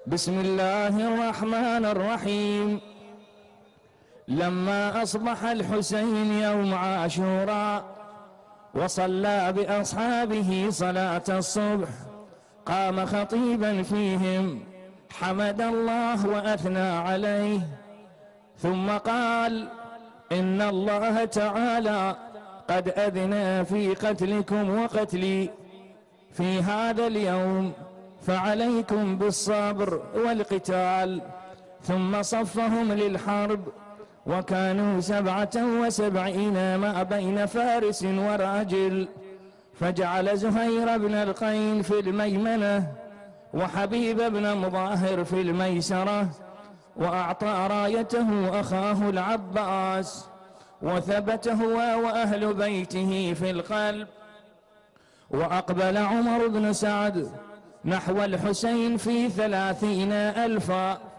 بسم الله الرحمن الرحيم. لما أصبح الحسين يوم عاشوراء وصلى بأصحابه صلاة الصبح، قام خطيبا فيهم حمد الله وأثنى عليه، ثم قال: إن الله تعالى قد أذن في قتلكم وقتلي في هذا اليوم، فعليكم بالصبر والقتال. ثم صفهم للحرب، وكانوا 77 ما بين فارس وراجل، فجعل زهير بن القين في الميمنة وحبيب بن مظاهر في الميسرة، وأعطى رايته أخاه العباس، وثبت هو وأهل بيته في القلب. وأقبل عمر بن سعد نحو الحسين في 30,000،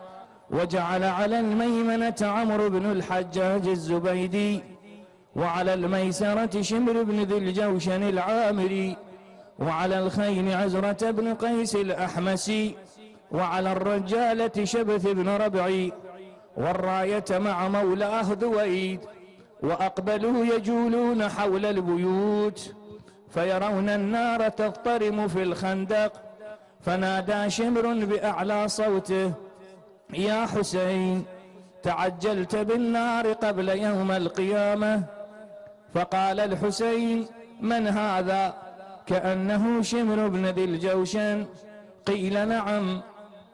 وجعل على الميمنة عمرو بن الحجاج الزبيدي، وعلى الميسرة شمر بن ذي الجوشن العامري، وعلى الخيل عزرة بن قيس الأحمسي، وعلى الرجالة شبث بن ربعي، والراية مع مولاه ذويد. وأقبلوا يجولون حول البيوت، فيرون النار تضطرم في الخندق، فنادى شمر بأعلى صوته: يا حسين، تعجلت بالنار قبل يوم القيامة. فقال الحسين: من هذا؟ كأنه شمر بن ذي الجوشن. قيل: نعم.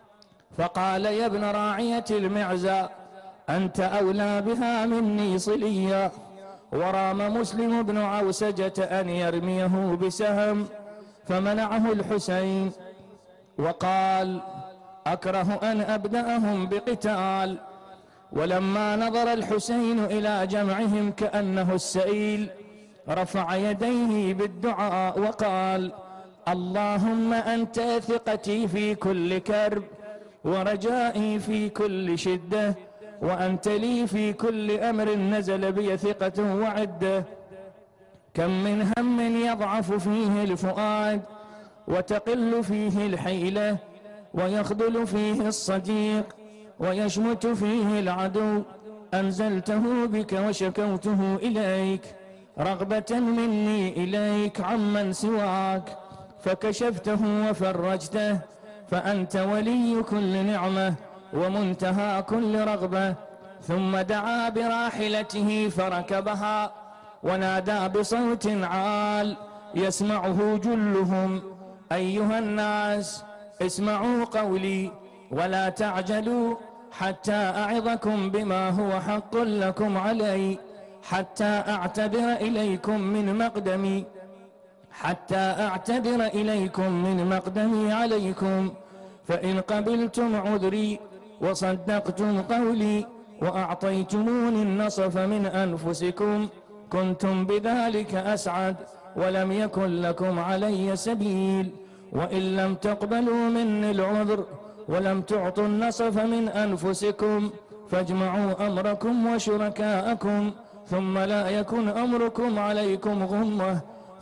فقال: يا ابن راعية المعزى، أنت أولى بها مني صليا. ورام مسلم بن عوسجة أن يرميه بسهم، فمنعه الحسين وقال: أكره أن أبدأهم بقتال. ولما نظر الحسين إلى جمعهم كأنه السئيل، رفع يديه بالدعاء وقال: اللهم أنت ثقتي في كل كرب، ورجائي في كل شدة، وأنت لي في كل أمر نزل بي ثقة وعدة. كم من هم يضعف فيه الفؤاد، وتقل فيه الحيلة، ويخذل فيه الصديق، ويشمت فيه العدو، أنزلته بك وشكوته إليك رغبة مني إليك عمن سواك، فكشفته وفرجته، فأنت ولي كل نعمة ومنتهى كل رغبة. ثم دعا براحلته فركبها، ونادى بصوت عال يسمعه جلهم: أيها الناس، اسمعوا قولي ولا تعجلوا، حتى أعظكم بما هو حق لكم علي، حتى أعتذر إليكم من مقدمي عليكم. فإن قبلتم عذري وصدقتم قولي وأعطيتموني النصف من أنفسكم، كنتم بذلك أسعد، ولم يكن لكم علي سبيل. وإن لم تقبلوا مني العذر ولم تعطوا النصف من أنفسكم، فاجمعوا أمركم وشركاءكم، ثم لا يكن أمركم عليكم غمة،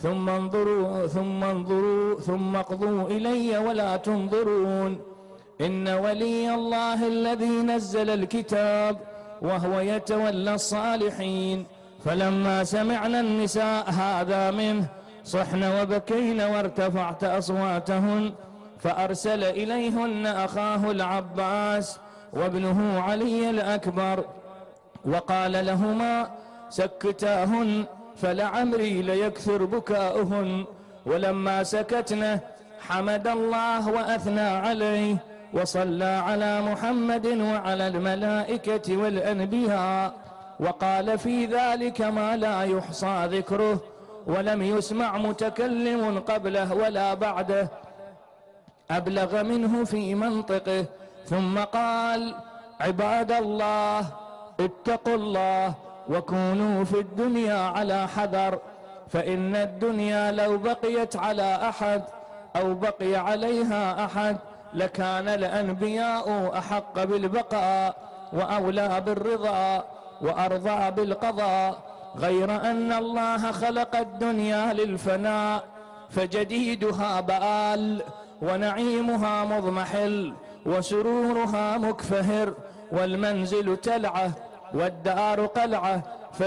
ثم اقضوا إلي ولا تنظرون. إن ولي الله الذي نزل الكتاب، وهو يتولى الصالحين. فلما سمعنا النساء هذا منه، صحن وبكين وارتفعت أصواتهن، فأرسل إليهن أخاه العباس وابنه علي الأكبر، وقال لهما: سكتاهن، فلعمري ليكثر بكاؤهن. ولما سكتنا حمد الله وأثنى عليه، وصلى على محمد وعلى الملائكة والأنبياء، وقال في ذلك ما لا يحصى ذكره، ولم يسمع متكلم قبله ولا بعده أبلغ منه في منطقه. ثم قال: عباد الله، اتقوا الله وكونوا في الدنيا على حذر، فإن الدنيا لو بقيت على أحد أو بقي عليها أحد لكان الأنبياء أحق بالبقاء وأولى بالرضا وأرضى بالقضاء، غير أن الله خلق الدنيا للفناء، فجديدها بآل ونعيمها مضمحل، وسرورها مكفهر، والمنزل تلعة والدار قلعة،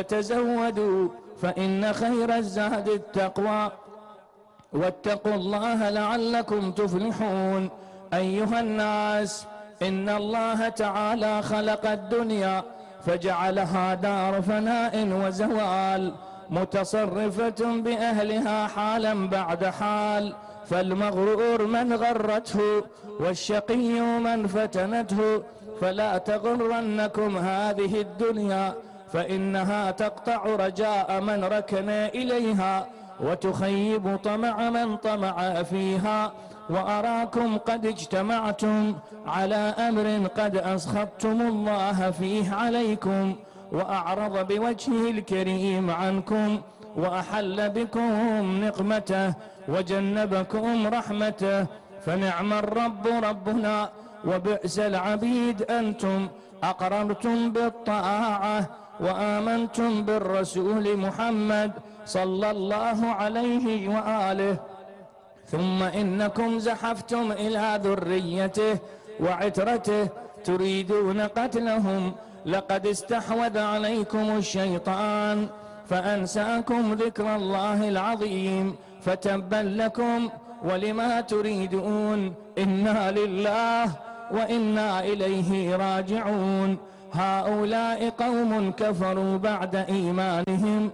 فتزودوا فإن خير الزاد التقوى، واتقوا الله لعلكم تفلحون. أيها الناس، إن الله تعالى خلق الدنيا فجعلها دار فناء وزوال، متصرفة بأهلها حالا بعد حال، فالمغرور من غرته والشقي من فتنته، فلا تغرنكم هذه الدنيا فإنها تقطع رجاء من ركن إليها، وتخيب طمع من طمع فيها. وأراكم قد اجتمعتم على أمر قد أسخطتم الله فيه عليكم، وأعرض بوجهه الكريم عنكم، وأحل بكم نقمته وجنبكم رحمته، فنعم الرب ربنا وبئس العبيد أنتم. أقررتم بالطاعة وآمنتم بالرسول محمد صلى الله عليه وآله، ثم إنكم زحفتم إلى ذريته وعترته تريدون قتلهم. لقد استحوذ عليكم الشيطان فأنساكم ذكر الله العظيم، فتبا لكم ولما تريدون. إنا لله وإنا إليه راجعون. هؤلاء قوم كفروا بعد إيمانهم،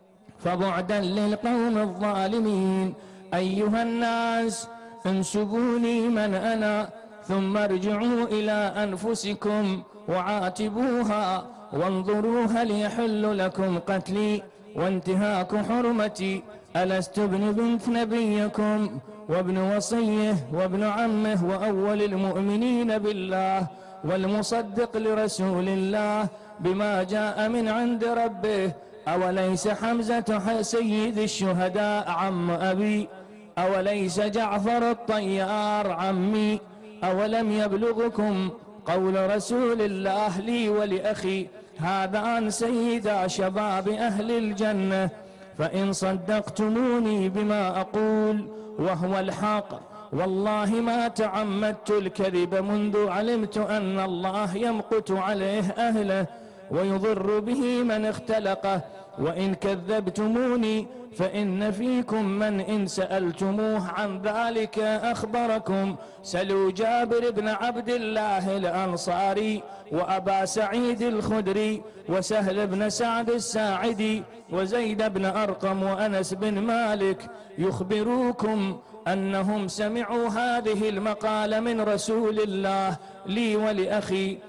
فبعدا للقوم الظالمين. أيها الناس، انسبوني من أنا، ثم ارجعوا إلى أنفسكم وعاتبوها، وانظروا هل يحل لكم قتلي وانتهاك حرمتي. ألست ابن بنت نبيكم وابن وصيه وابن عمه وأول المؤمنين بالله، والمصدق لرسول الله بما جاء من عند ربه؟ أوليس حمزة سيد الشهداء عم أبي؟ أوليس جعفر الطيار عمي؟ أولم يبلغكم قول رسول الله لي ولأخي هذان سيدا شباب أهل الجنة؟ فإن صدقتموني بما أقول وهو الحق، والله ما تعمدت الكذب منذ علمت أن الله يمقت عليه أهله ويضر به من اختلقه. وإن كذبتموني فإن فيكم من إن سألتموه عن ذلك أخبركم. سلوا جابر بن عبد الله الأنصاري، وأبا سعيد الخدري، وسهل بن سعد الساعدي، وزيد بن أرقم، وأنس بن مالك، يخبروكم أنهم سمعوا هذه المقالة من رسول الله لي ولأخي.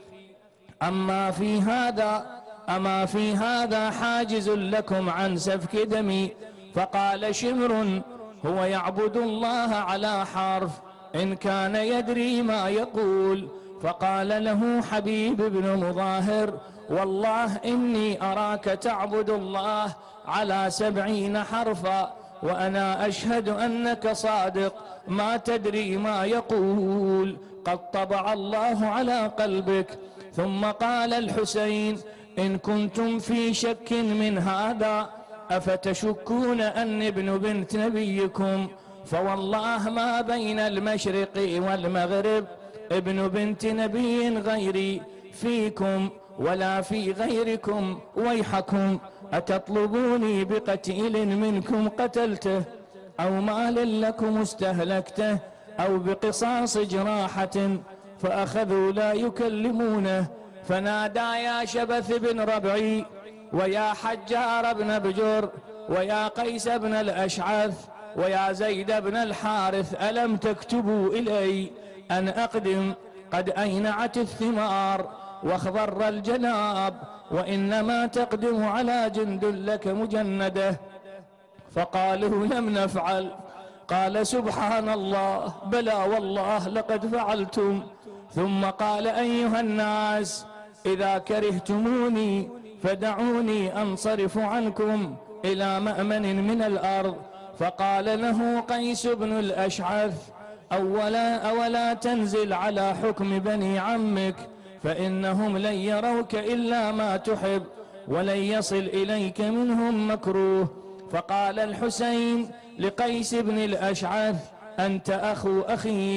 أما في هذا حاجز لكم عن سفك دمي. فقال شمر: هو يعبد الله على حرف، إن كان يدري ما يقول. فقال له حبيب بن مظاهر: والله إني أراك تعبد الله على 70 حرفا، وأنا أشهد أنك صادق ما تدري ما يقول، قد طبع الله على قلبك. ثم قال الحسين: إن كنتم في شك من هذا أفتشكون أن ابن بنت نبيكم؟ فوالله ما بين المشرق والمغرب ابن بنت نبي غيري فيكم ولا في غيركم. ويحكم، أتطلبوني بقتيل منكم قتلته، أو مال لكم استهلكته، أو بقصاص جراحة؟ فأخذوا لا يكلمونه. فنادى: يا شبث بن ربعي، ويا حجار بن بجر، ويا قيس بن الأشعث، ويا زيد بن الحارث، ألم تكتبوا إلي أن أقدم؟ قد أينعت الثمار واخضر الجناب، وإنما تقدم على جند لك مجندة. فقالوا: لم نفعل. قال: سبحان الله، بلى والله لقد فعلتم. ثم قال: أيها الناس، إذا كرهتموني فدعوني أنصرف عنكم إلى مأمن من الأرض. فقال له قيس بن الأشعث: أولا تنزل على حكم بني عمك، فإنهم لن يروك إلا ما تحب، ولن يصل إليك منهم مكروه. فقال الحسين لقيس بن الأشعث: أنت أخو أخيك،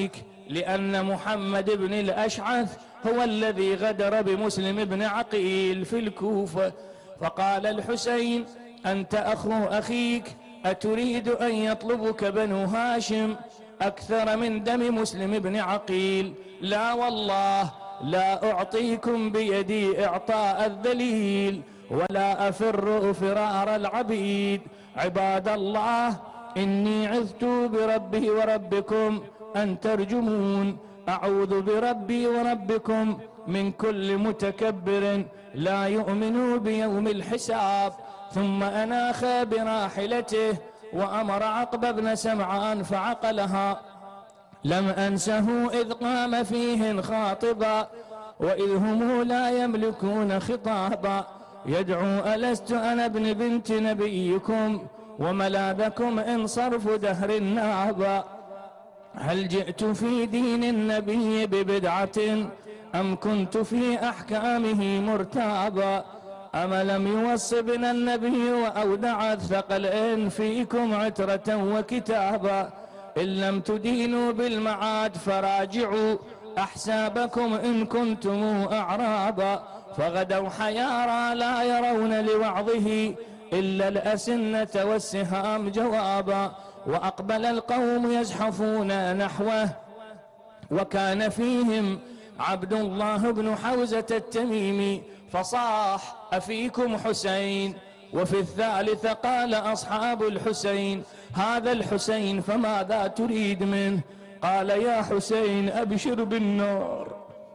لأن محمد بن الأشعث هو الذي غدر بمسلم بن عقيل في الكوفة. فقال الحسين: أنت أخو أخيك، أتريد أن يطلبك بنو هاشم أكثر من دم مسلم بن عقيل؟ لا والله، لا أعطيكم بيدي إعطاء الذليل، ولا أفر فرار العبيد. عباد الله، إني عذت بربي وربكم أن ترجمون. أعوذ بربي وربكم من كل متكبر لا يؤمن بيوم الحساب. ثم أناخ براحلته وأمر عقبة بن سمعان فعقلها. لم أنسه إذ قام فيهن خاطبا، وإذ هم لا يملكون خطابا، يدعو: ألست أنا ابن بنت نبيكم وملاذكم إن صرف دهر نابا؟ هل جئت في دين النبي ببدعة أم كنت في أحكامه مرتابا؟ أم لم يوصبنا النبي وأودع الثقل إن فيكم عترة وكتابا؟ إن لم تدينوا بالمعاد فراجعوا أحسابكم إن كنتم أعرابا. فغدوا حيارى لا يرون لوعظه إلا الأسنة والسهام جوابا. وأقبل القوم يزحفون نحوه، وكان فيهم عبد الله بن حوزة التميمي، فصاح: أفيكم حسين؟ وفي الثالثة قال أصحاب الحسين: هذا الحسين فماذا تريد منه؟ قال: يا حسين أبشر بالنار.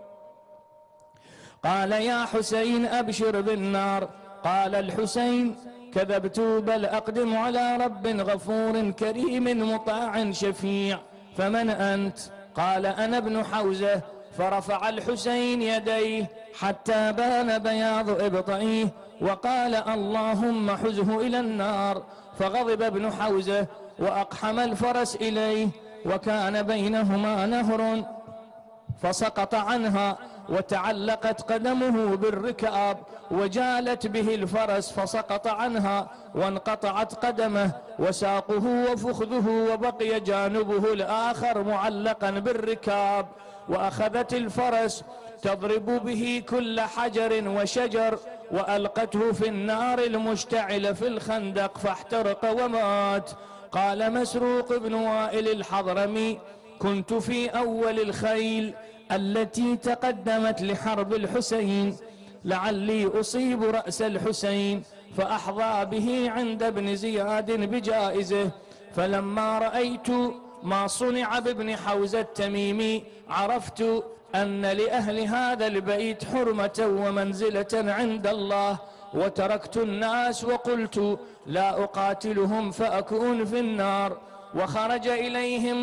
قال: يا حسين أبشر بالنار. قال الحسين: كذبت، بل أقدم على رب غفور كريم مطاع شفيع. فمن أنت؟ قال: أنا ابن حوزة. فرفع الحسين يديه حتى بان بياض إبطيه وقال: اللهم حزه إلى النار. فغضب ابن حوزة وأقحم الفرس إليه، وكان بينهما نهر، فسقط عنها وتعلقت قدمه بالركاب، وجالت به الفرس فسقط عنها وانقطعت قدمه وساقه وفخذه، وبقي جانبه الآخر معلقا بالركاب. وأخذت الفرس تضرب به كل حجر وشجر، وألقته في النار المشتعلة في الخندق فاحترق ومات. قال مسروق بن وائل الحضرمي: كنت في أول الخيل التي تقدمت لحرب الحسين، لعلي أصيب رأس الحسين فأحظى به عند ابن زياد بجائزه. فلما رأيت ما صنع بابن حوزة التميمي عرفت أن لأهل هذا البيت حرمة ومنزلة عند الله، وتركت الناس وقلت: لا أقاتلهم فأكون في النار. وخرج إليهم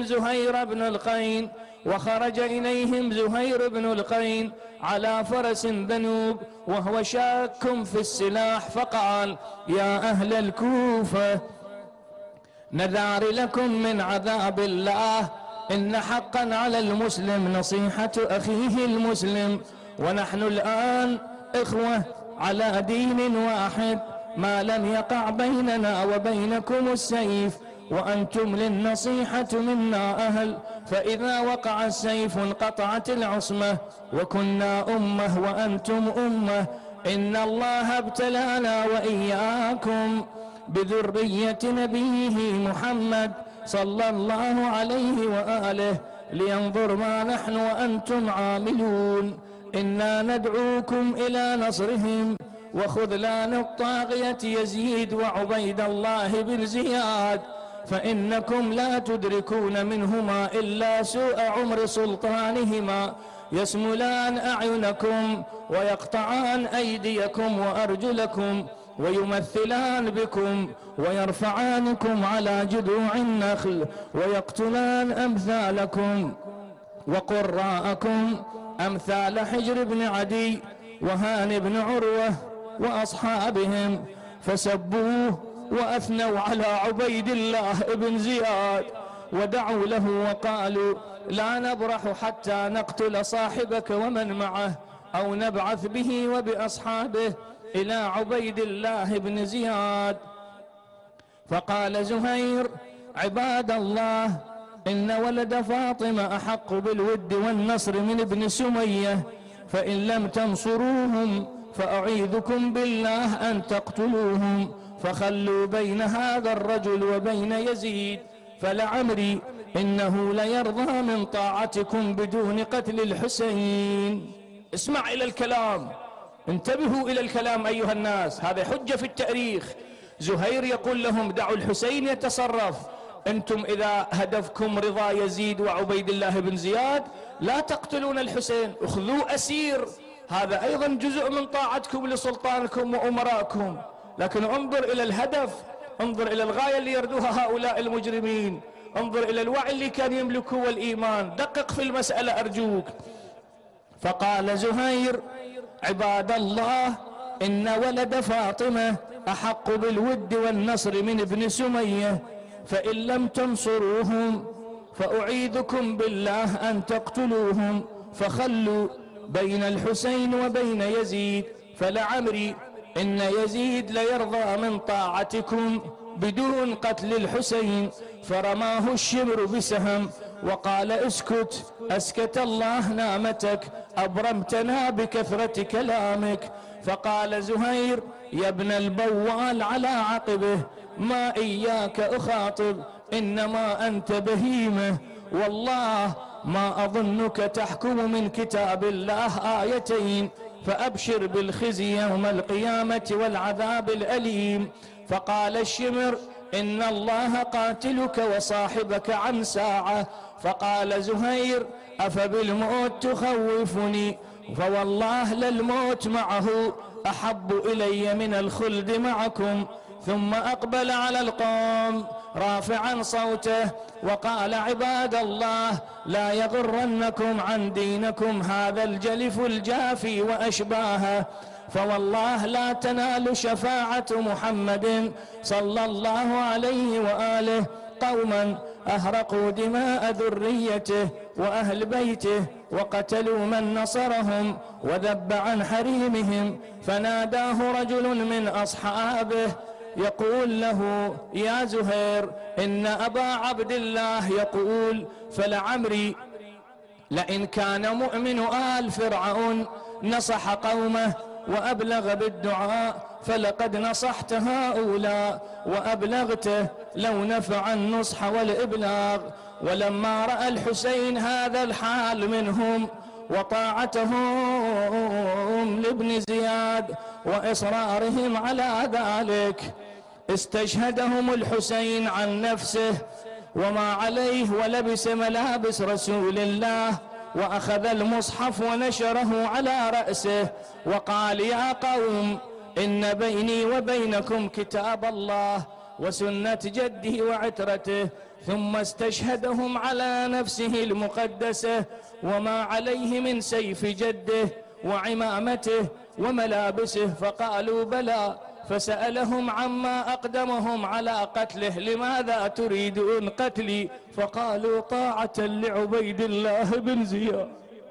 زهير بن القين على فرس ذنوب وهو شاك في السلاح، فقال: يا أهل الكوفة، نذار لكم من عذاب الله، إن حقا على المسلم نصيحة أخيه المسلم، ونحن الآن إخوة على دين واحد، ما لم يقع بيننا وبينكم السيف، وأنتم للنصيحة منا أهل، فإذا وقع السيف انقطعت العصمة، وكنا أمة وأنتم أمة. إن الله ابتلانا وإياكم بذرية نبيه محمد صلى الله عليه وآله لينظر ما نحن وأنتم عاملون. إنا ندعوكم إلى نصرهم وخذلان الطاغية يزيد وعبيد الله بن زياد، فإنكم لا تدركون منهما إلا سوء عمر سلطانهما، يسملان أعينكم ويقطعان أيديكم وأرجلكم، ويمثلان بكم ويرفعانكم على جذوع النخل، ويقتلان أمثالكم وقراءكم أمثال حجر بن عدي وهان بن عروة وأصحابهم، فسبوه وأثنوا على عبيد الله بن زياد، ودعوا له وقالوا: لا نبرح حتى نقتل صاحبك ومن معه، أو نبعث به وبأصحابه إلى عبيد الله بن زياد. فقال زهير: عباد الله، إن ولد فاطمة أحق بالود والنصر من ابن سمية، فإن لم تنصروهم فأعيذكم بالله أن تقتلوهم، فخلوا بين هذا الرجل وبين يزيد، فلعمري إنه ليرضى من طاعتكم بدون قتل الحسين. اسمع إلى الكلام، انتبهوا إلى الكلام أيها الناس، هذا حجة في التاريخ. زهير يقول لهم دعوا الحسين يتصرف، أنتم إذا هدفكم رضا يزيد وعبيد الله بن زياد لا تقتلون الحسين، اخذوه أسير، هذا أيضا جزء من طاعتكم لسلطانكم وأمراءكم. لكن انظر إلى الهدف، انظر إلى الغاية اللي يردوها هؤلاء المجرمين، انظر إلى الوعي اللي كان يملكه والإيمان، دقق في المسألة أرجوك. فقال زهير: عباد الله، إن ولد فاطمة أحق بالود والنصر من ابن سمية، فإن لم تنصروهم فأعيذكم بالله أن تقتلوهم، فخلوا بين الحسين وبين يزيد، فلعمري إن يزيد ليرضى من طاعتكم بدون قتل الحسين. فرماه الشمر بسهم وقال: اسكت، أسكت الله نامتك، أبرمتنا بكثرة كلامك. فقال زهير: يا ابن البوال على عقبه، ما إياك أخاطب، إنما أنت بهيمة، والله ما أظنك تحكم من كتاب الله آيتين، فأبشر بالخزي يوم القيامة والعذاب الأليم. فقال الشمر: إن الله قاتلك وصاحبك عن ساعة. فقال زهير: أفبالموت تخوفني؟ فوالله للموت معه أحب إلي من الخلد معكم. ثم أقبل على القوم رافعا صوته وقال: عباد الله، لا يغرنكم عن دينكم هذا الجلف الجافي وأشباهه، فوالله لا تنال شفاعة محمد صلى الله عليه وآله قوما أهرقوا دماء ذريته وأهل بيته وقتلوا من نصرهم وذب عن حريمهم. فناداه رجل من أصحابه يقول له: يا زهير، إن أبا عبد الله يقول: فلعمري لئن كان مؤمن آل فرعون نصح قومه وأبلغ بالدعاء فلقد نصحت هؤلاء وأبلغته، لو نفع النصح والإبلاغ. ولما رأى الحسين هذا الحال منهم وطاعتهم لابن زياد وإصرارهم على ذلك، استشهدهم الحسين عن نفسه وما عليه، ولبس ملابس رسول الله، وأخذ المصحف ونشره على رأسه وقال: يا قوم، إن بيني وبينكم كتاب الله وسنة جده وعترته. ثم استشهدهم على نفسه المقدسة وما عليه من سيف جده وعمامته وملابسه، فقالوا: بلى. فسألهم عما أقدمهم على قتله: لماذا تريدون قتلي؟ فقالوا: طاعة لعبيد الله بن زياد.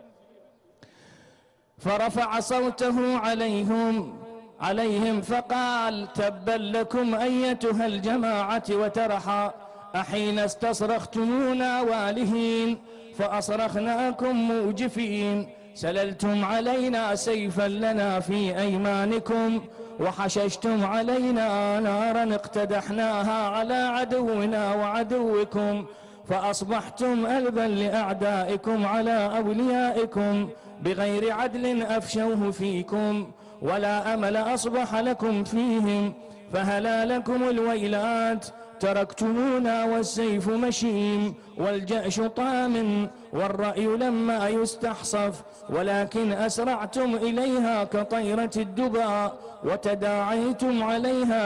فرفع صوته عليهم فقال: تبا لكم أيتها الجماعة وترحا، أحين استصرختمونا والهين فأصرخناكم موجفين، سللتم علينا سيفا لنا في أيمانكم، وحششتم علينا نارا اقتدحناها على عدونا وعدوكم، فأصبحتم ألبا لأعدائكم على أوليائكم، بغير عدل أفشوه فيكم، ولا أمل أصبح لكم فيهم، فهلا لكم الويلات، تركتمونا والسيف مشيم والجأش طام والرأي لما يستحصف، ولكن أسرعتم إليها كطيرة الدباء، وتداعيتم عليها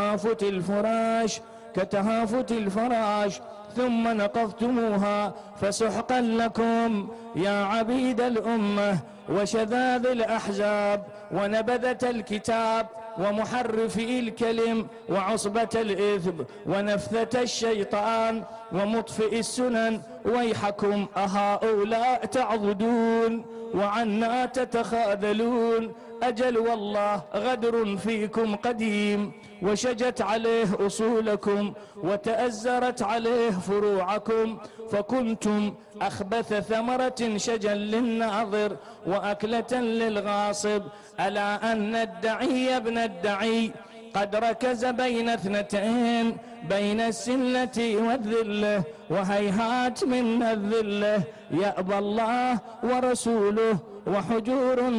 كتهافت الفراش، ثم نقضتموها، فسحقا لكم يا عبيد الأمة وشذاذ الأحزاب ونبذة الكتاب ومحرفي الكلم وعصبة الإثم ونفثة الشيطان، ومطفئ السنن ويحكم أهؤلاء تعضدون وعنا تتخاذلون؟ أجل والله غدر فيكم قديم، وشجت عليه أصولكم وتأزرت عليه فروعكم، فكنتم أخبث ثمرة شجا للناظر وأكلة للغاصب. ألا أن الدعي ابن الدعي قد ركز بين اثنتين، بين السلة والذلة، وهيهات من الذلة يأبى الله ورسوله، وحجور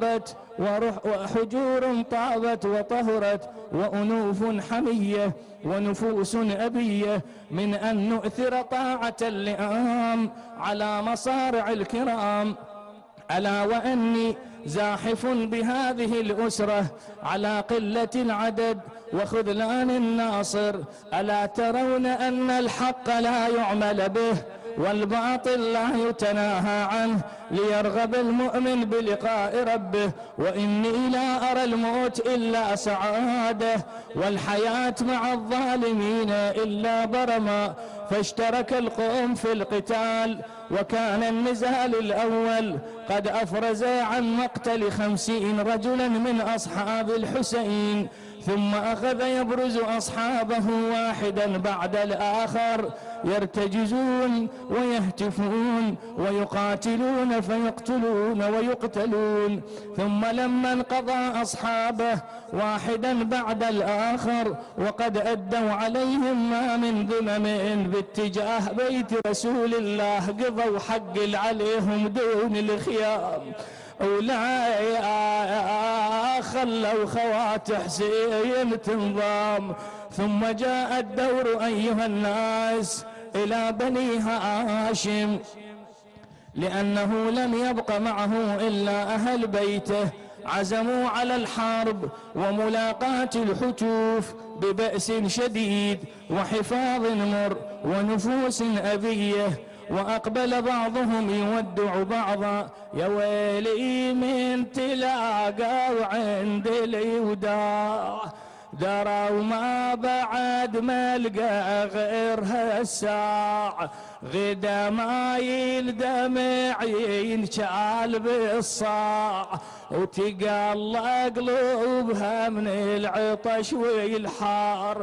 طابت وطهرت، وأنوف حمية ونفوس أبية، من أن نؤثر طاعة اللئام على مصارع الكرام. ألا وأني زاحف بهذه الأسرة على قلة العدد وخذلان الناصر. ألا ترون أن الحق لا يعمل به والباطل لا يتناهى عنه، ليرغب المؤمن بلقاء ربه؟ وإني لا أرى الموت إلا سعادة، والحياة مع الظالمين إلا برما. فاشترك القوم في القتال، وكان النزال الأول قد أفرز عن مقتل 50 رجلا من أصحاب الحسين، ثم أخذ يبرز أصحابه واحدا بعد الآخر، يرتجزون ويهتفون ويقاتلون فيقتلون ويقتلون. ثم لما انقضى أصحابه واحدا بعد الآخر وقد أدوا عليهم ما من ذمم باتجاه بيت رسول الله، قضوا حق عليهم دون الخيام. أولئك خلوا خوات حسين تنظام. ثم جاء الدور أيها الناس إلى بني هاشم، لأنه لم يبق معه إلا أهل بيته، عزموا على الحرب وملاقاة الحتوف ببأس شديد وحفاظ مر ونفوس أبية. وأقبل بعضهم يودع بعضا، يا ويلي من تلاقى وعند الوداع، دروا ما بعد ملقى غير هالساع، غدا ما يلدمع ينشال بالصاع، وتقلى قلوبها من العطش والحار.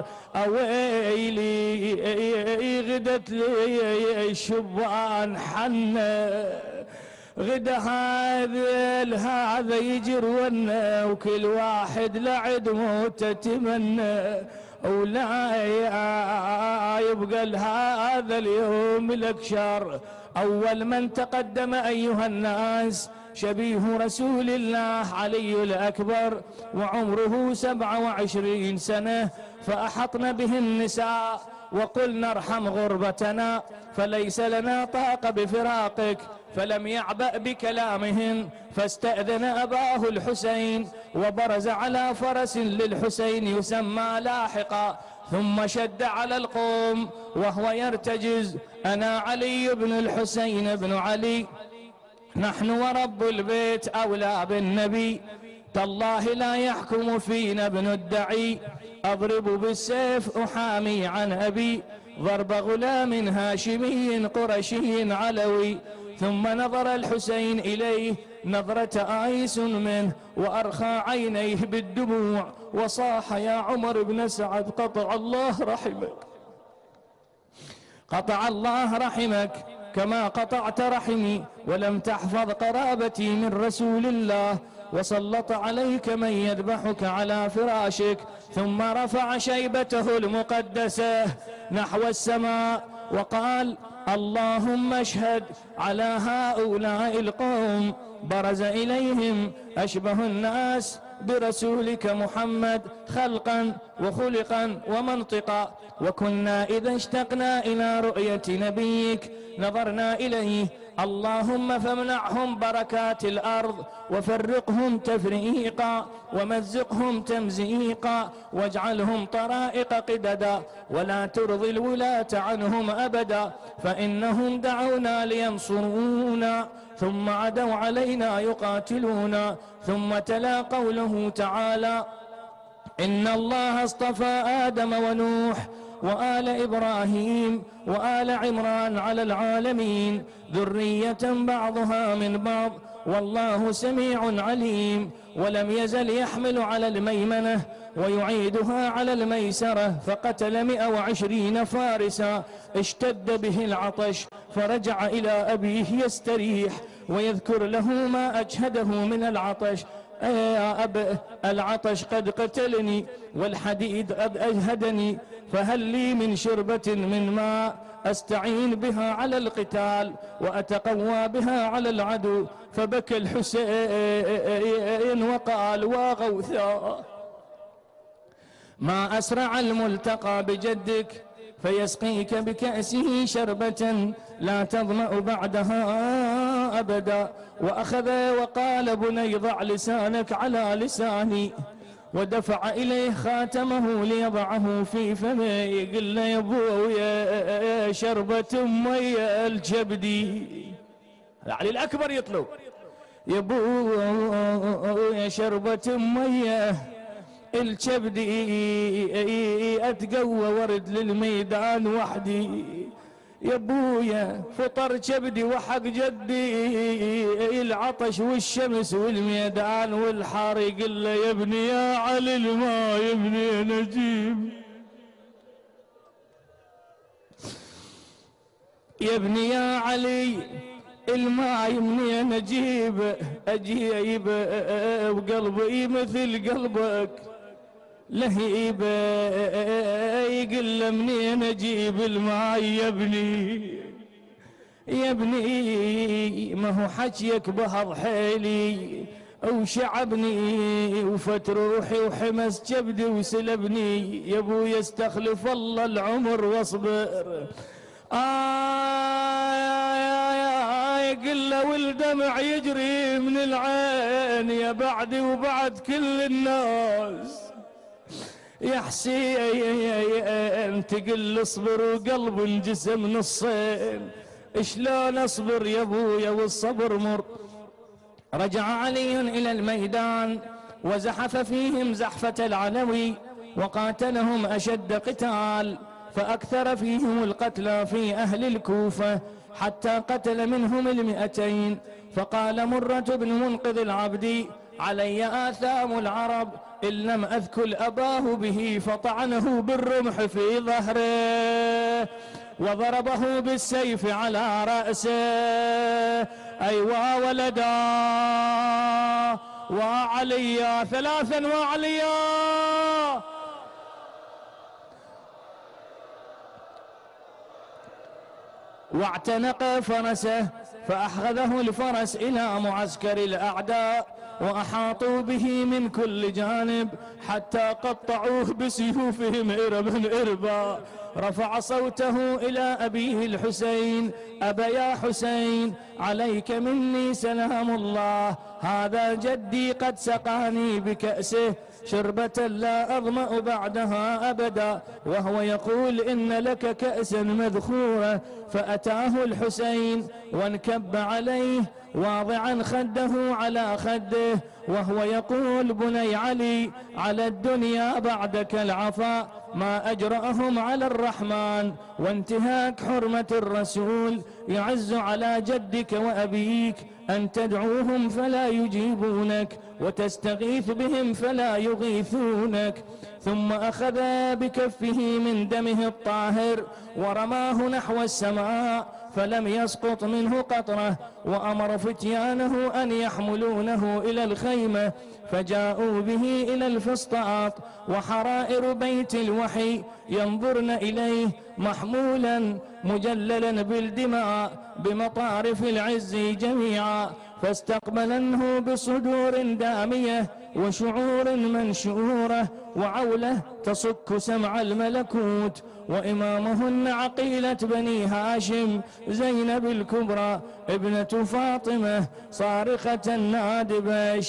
أويلي غدت لي الشبان حنه، غدا هذا يجرونه، وكل واحد لعد موته تمنى. ولا يبقى هذا اليوم لك شر. أول من تقدم أيها الناس شبيه رسول الله علي الأكبر، وعمره 27 سنة، فأحطن به النساء وقلنا ارحم غربتنا فليس لنا طاقة بفراقك، فلم يعبأ بكلامهن، فاستأذن أباه الحسين وبرز على فرس للحسين يسمى لاحقا، ثم شد على القوم وهو يرتجز: أنا علي بن الحسين بن علي، نحن ورب البيت أولى بالنبي، تالله لا يحكم فينا ابن الدعي، أضرب بالسيف أحامي عن أبي، ضرب غلام هاشمي قرشي علوي. ثم نظر الحسين إليه نظرة آيس منه، وأرخى عينيه بالدموع وصاح: يا عمر بن سعد، قطع الله رحمك، قطع الله رحمك كما قطعت رحمي، ولم تحفظ قرابتي من رسول الله، وسلط عليك من يذبحك على فراشك. ثم رفع شيبته المقدسة نحو السماء وقال: اللهم اشهد على هؤلاء القوم، برز إليهم أشبه الناس برسولك محمد خلقا وخلقا ومنطقا، وكنا إذا اشتقنا إلى رؤية نبيك نظرنا إليه، اللهم فامنعهم بركات الأرض، وفرقهم تفريقا، ومزقهم تمزيقا، واجعلهم طرائق قددا، ولا ترضي الولاة عنهم أبدا، فإنهم دعونا لينصرونا ثم عدوا علينا يقاتلونا. ثم تلا قوله تعالى: إن الله اصطفى آدم ونوح وآل إبراهيم وآل عمران على العالمين ذرية بعضها من بعض والله سميع عليم. ولم يزل يحمل على الميمنة ويعيدها على الميسرة، فقتل 120 فارسا. اشتد به العطش فرجع إلى أبيه يستريح ويذكر له ما أجهده من العطش. يا أب، العطش قد قتلني والحديد قد أجهدني، فهل لي من شربة من ماء أستعين بها على القتال وأتقوى بها على العدو؟ فبكى الحسين وقال: واغوثا، ما أسرع الملتقى بجدك فيسقيك بكأسه شربة لا تظمأ بعدها أبدا. وأخذ وقال: بني ضع لسانك على لساني، ودفع إليه خاتمه ليضعه في فمه. يقول له: يا ابويا شربة مية الجبدي. علي الأكبر يطلب: يا ابويا شربة مية الكبدي، أتقوى ورد للميدان وحدي. يا ابويا فطر كبدي وحق جدي، العطش والشمس والميدان والحار. يقول له: يا ابني يا علي الماء، يا ابني يا نجيب، يا ابني يا علي الماء، يا ابني يا نجيب، أجيب بقلبي مثل قلبك لهيب. يقول له: منين اجيب الماء يا ابني، يا ابني ما هو حكيك بهض حيلي وشعبني وفت روحي وحمس كبدي وسلبني. يا ابويا استخلف الله العمر واصبر. يقول له: والدمع يجري من العين يا بعدي وبعد كل الناس. يا حسين تقل اصبر وقلب انجسم نصين، شلون اصبر يا ابويا والصبر مر. رجع علي الى الميدان وزحف فيهم زحفة العلوي وقاتلهم اشد قتال، فاكثر فيهم القتلى في اهل الكوفة حتى قتل منهم 200. فقال مرة بن منقذ العبدي: علي آثام العرب إن لم أذكل أباه به، فطعنه بالرمح في ظهره وضربه بالسيف على رأسه. أيوا ولدا وعليا، 3 وعليا. واعتنق فرسه فأخذه الفرس إلى معسكر الأعداء وأحاطوا به من كل جانب حتى قطعوه بسيوفهم إربا إربا. رفع صوته إلى أبيه الحسين: أبا يا حسين، عليك مني سلام الله، هذا جدي قد سقاني بكأسه شربة لا أظمأ بعدها أبدا، وهو يقول: إن لك كأسا مذخورة. فأتاه الحسين وانكب عليه واضعا خده على خده وهو يقول: بني علي، على الدنيا بعدك العفا، ما أجرأهم على الرحمن وانتهاك حرمة الرسول. يعز على جدك وأبيك أن تدعوهم فلا يجيبونك وتستغيث بهم فلا يغيثونك. ثم أخذ بكفه من دمه الطاهر ورماه نحو السماء فلم يسقط منه قطرة، وأمر فتيانه أن يحملونه إلى الخيمة، فجاءوا به إلى الفسطاط وحرائر بيت الوحي ينظرن إليه محمولا مجللا بالدماء بمطارف العز جميعا، فاستقبلنه بصدور دامية وشعور منشورة وعولة تصك سمع الملكوت. وإمامهن عقيلة بني هاشم زينب الكبرى ابنة فاطمة صارخة نادبة: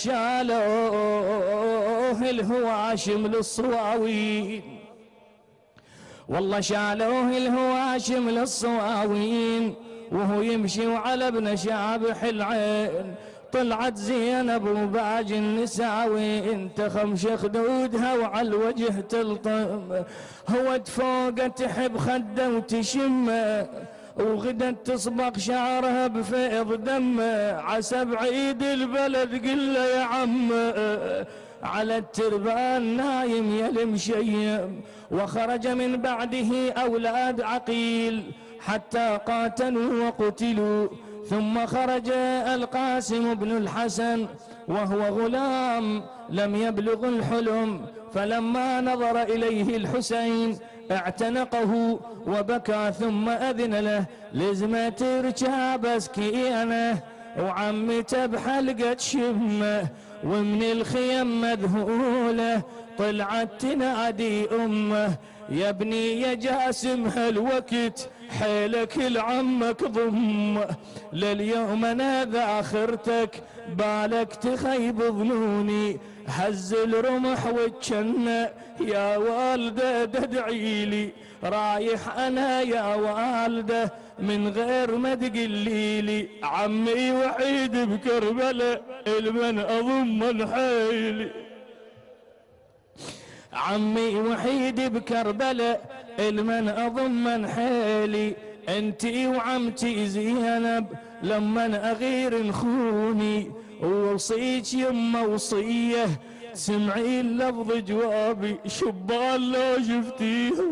شالوه الهواشم للصواوين، والله شالوه الهواشم للصواوين، وهو يمشي على ابن شابح العين طلعت زينب وباج النساوي انتخم خدودها وعلى الوجه تلطم، هوت فوقه تحب خده وتشمه، وغدت تصبغ شعرها بفيض دمه، عسى بعيد البلد قل له يا عم على التربان نايم يا المشيم. وخرج من بعده أولاد عقيل حتى قاتلوا وقتلوا، ثم خرج القاسم بن الحسن وهو غلام لم يبلغ الحلم، فلما نظر إليه الحسين اعتنقه وبكى، ثم أذن له لزمة تركب اسكينه، وعمته بحلقة شمه، ومن الخيم مذهوله طلعت تنادي أمه، يا ابني يا جاسم هالوقت حيلك لعمك ضم، لليوم انا ذاخرتك بالك تخيب ظنوني، هز الرمح وجنة يا والده تدعيلي، رايح انا يا والده من غير ما تقليلي، عمي وحيد بكربلاء المن اضم حيلي، عمي وحيد بكربلاء المن اضمن حيلي، انتي وعمتي زينب لما اغير نخوني، ووصيك يمه وصيه سمعي اللفظ جوابي، شبان لو شفتيهم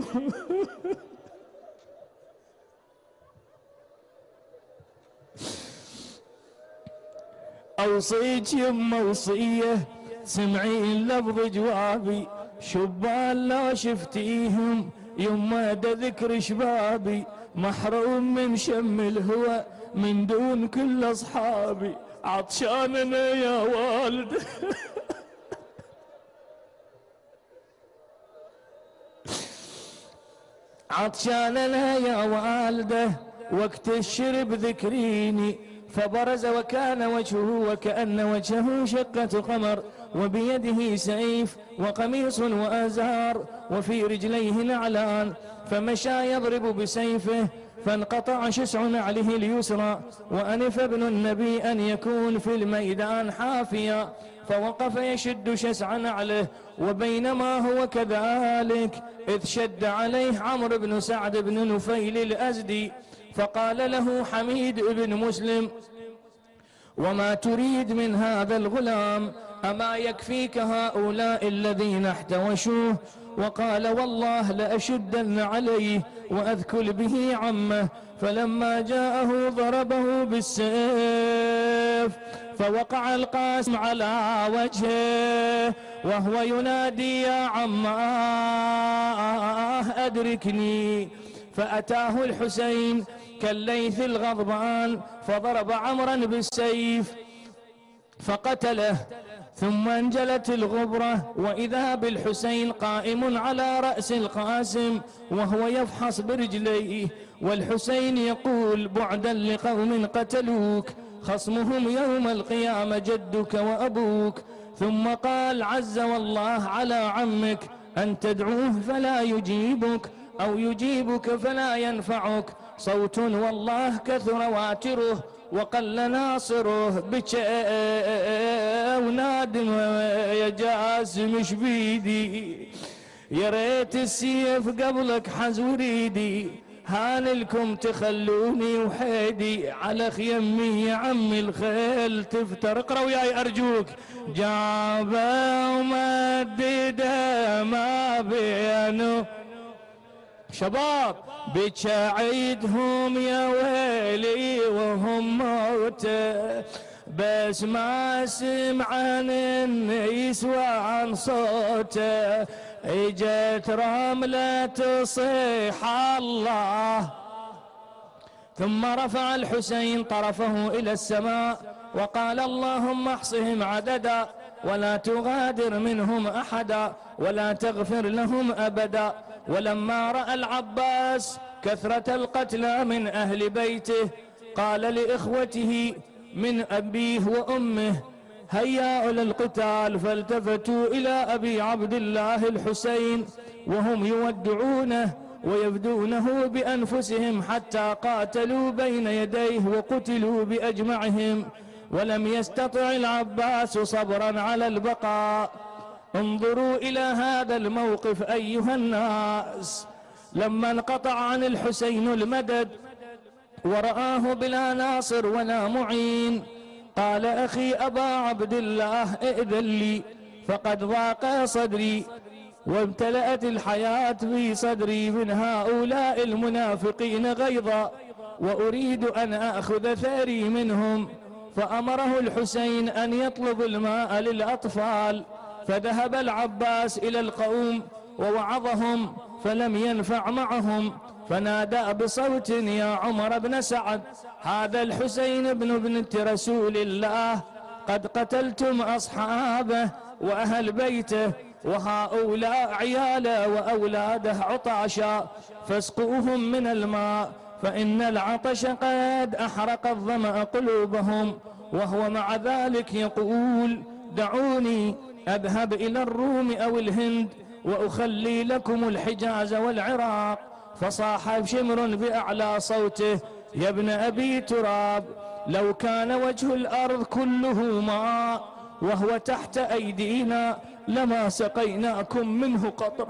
اوصيك يمه وصيه سمعي اللفظ جوابي، شبان لو شفتيهم يما ذكر شبابي، محروم من شم الهوى من دون كل اصحابي، عطشان انا يا والد عطشان انا يا والده وقت الشرب ذكريني، فبرز وكان وجهه وكأن وجهه شقة قمر، وبيده سيف وقميص وآزار، وفي رجليه نعلان، فمشى يضرب بسيفه فانقطع شسع نعله اليسرى، وأنف ابن النبي أن يكون في الميدان حافيا، فوقف يشد شسع نعله، وبينما هو كذلك إذ شد عليه عمرو بن سعد بن نفيل الأزدي، فقال له حميد بن مسلم: وما تريد من هذا الغلام؟ أما يكفيك هؤلاء الذين احتوشوه؟ وقال: والله لأشدن عليه وأذكل به عمه. فلما جاءه ضربه بالسيف، فوقع القاسم على وجهه وهو ينادي: يا عماه أدركني. فأتاه الحسين كالليث الغضبان فضرب عمرا بالسيف فقتله، ثم انجلت الغبرة وإذا بالحسين قائم على رأس القاسم وهو يفحص برجليه، والحسين يقول: بعدا لقوم قتلوك، خصمهم يوم القيامة جدك وأبوك. ثم قال: عز والله على عمك أن تدعوه فلا يجيبك، أو يجيبك فلا ينفعك، صوت والله كثر واتره وقل ناصره، بكى ونادم يا جاسم شبيدي، يا ريت السيف قبلك حز وريدي، هانلكم تخلوني وحيدي، على خيمي يا عمي الخيل تفتر. اقرا وياي ارجوك: جابه ومدده ما بينه شباب، بكى عيدهم يا ويلي وهم موتى، بس ما سمعن النسوان صوته، اجت رملة تصيح الله. ثم رفع الحسين طرفه إلى السماء وقال: اللهم احصهم عددا ولا تغادر منهم أحدا ولا تغفر لهم أبدا. ولما رأى العباس كثرة القتلى من أهل بيته قال لإخوته من أبيه وأمه: هيا إلى القتال. فالتفتوا إلى أبي عبد الله الحسين وهم يودعونه ويفدونه بأنفسهم حتى قاتلوا بين يديه وقتلوا بأجمعهم. ولم يستطع العباس صبرا على البقاء. انظروا إلى هذا الموقف أيها الناس، لما انقطع عن الحسين المدد ورآه بلا ناصر ولا معين، قال أخي أبا عبد الله ائذن لي فقد ضاق صدري وامتلأت الحياة في صدري من هؤلاء المنافقين غيظا، وأريد أن أخذ ثأري منهم. فأمره الحسين أن يطلب الماء للأطفال، فذهب العباس إلى القوم ووعظهم فلم ينفع معهم، فنادى بصوت يا عمر بن سعد، هذا الحسين بن بنت رسول الله قد قتلتم أصحابه وأهل بيته، وهؤلاء عياله وأولاده عطاشا، فاسقوهم من الماء فإن العطش قد أحرق الظمأ قلوبهم. وهو مع ذلك يقول دعوني أذهب إلى الروم أو الهند وأخلي لكم الحجاز والعراق. فصاح شمر بأعلى صوته يا ابن أبي تراب، لو كان وجه الأرض كله ماء وهو تحت أيدينا لما سقيناكم منه قطرة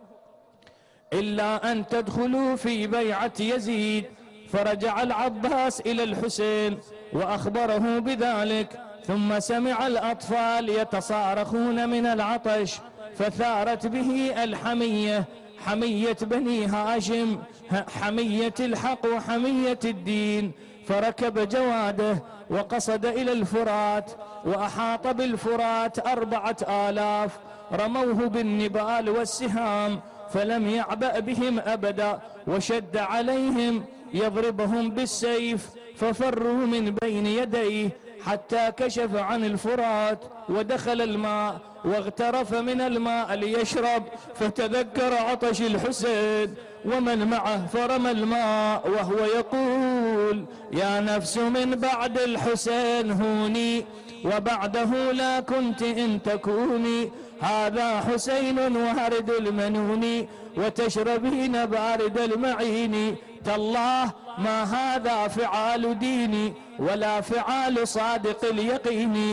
إلا أن تدخلوا في بيعة يزيد. فرجع العباس إلى الحسين وأخبره بذلك، ثم سمع الأطفال يتصارخون من العطش، فثارت به الحمية، حمية بني هاشم، حمية الحق وحمية الدين. فركب جواده وقصد إلى الفرات، وأحاط بالفرات 4000 رموه بالنبال والسهام فلم يعبأ بهم أبدا، وشد عليهم يضربهم بالسيف ففروا من بين يديه حتى كشف عن الفرات ودخل الماء واغترف من الماء ليشرب، فتذكر عطش الحسين ومن معه فرمى الماء وهو يقول يا نفس من بعد الحسين هوني وبعده لا كنت إن تكوني، هذا حسين وهرد المنون وتشربين بارد المعين، تالله ما هذا فعال ديني ولا فعال صادق اليقين،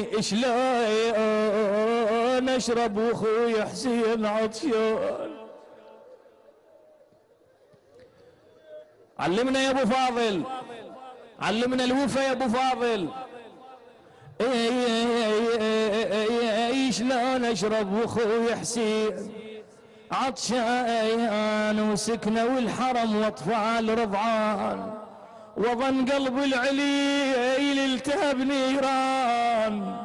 شلون اشرب واخوي حسين عطشان. علمنا يا ابو فاضل، علمنا الوفا يا ابو فاضل، شلون اشرب واخوي حسين عطشان، وسكنوا الحرم واطفال رضعان، وظن قلب العليل التهب نيران،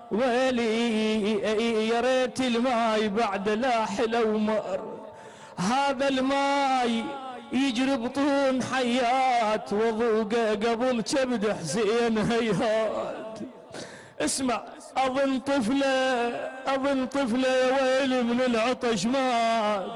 ويلي يا ريت الماي بعد لا حلو مر، هذا الماي يجري بطون حيات وضوقه قبل كبد حسين هيهات. اسمع اظن طفله يا ويلي من العطش مات،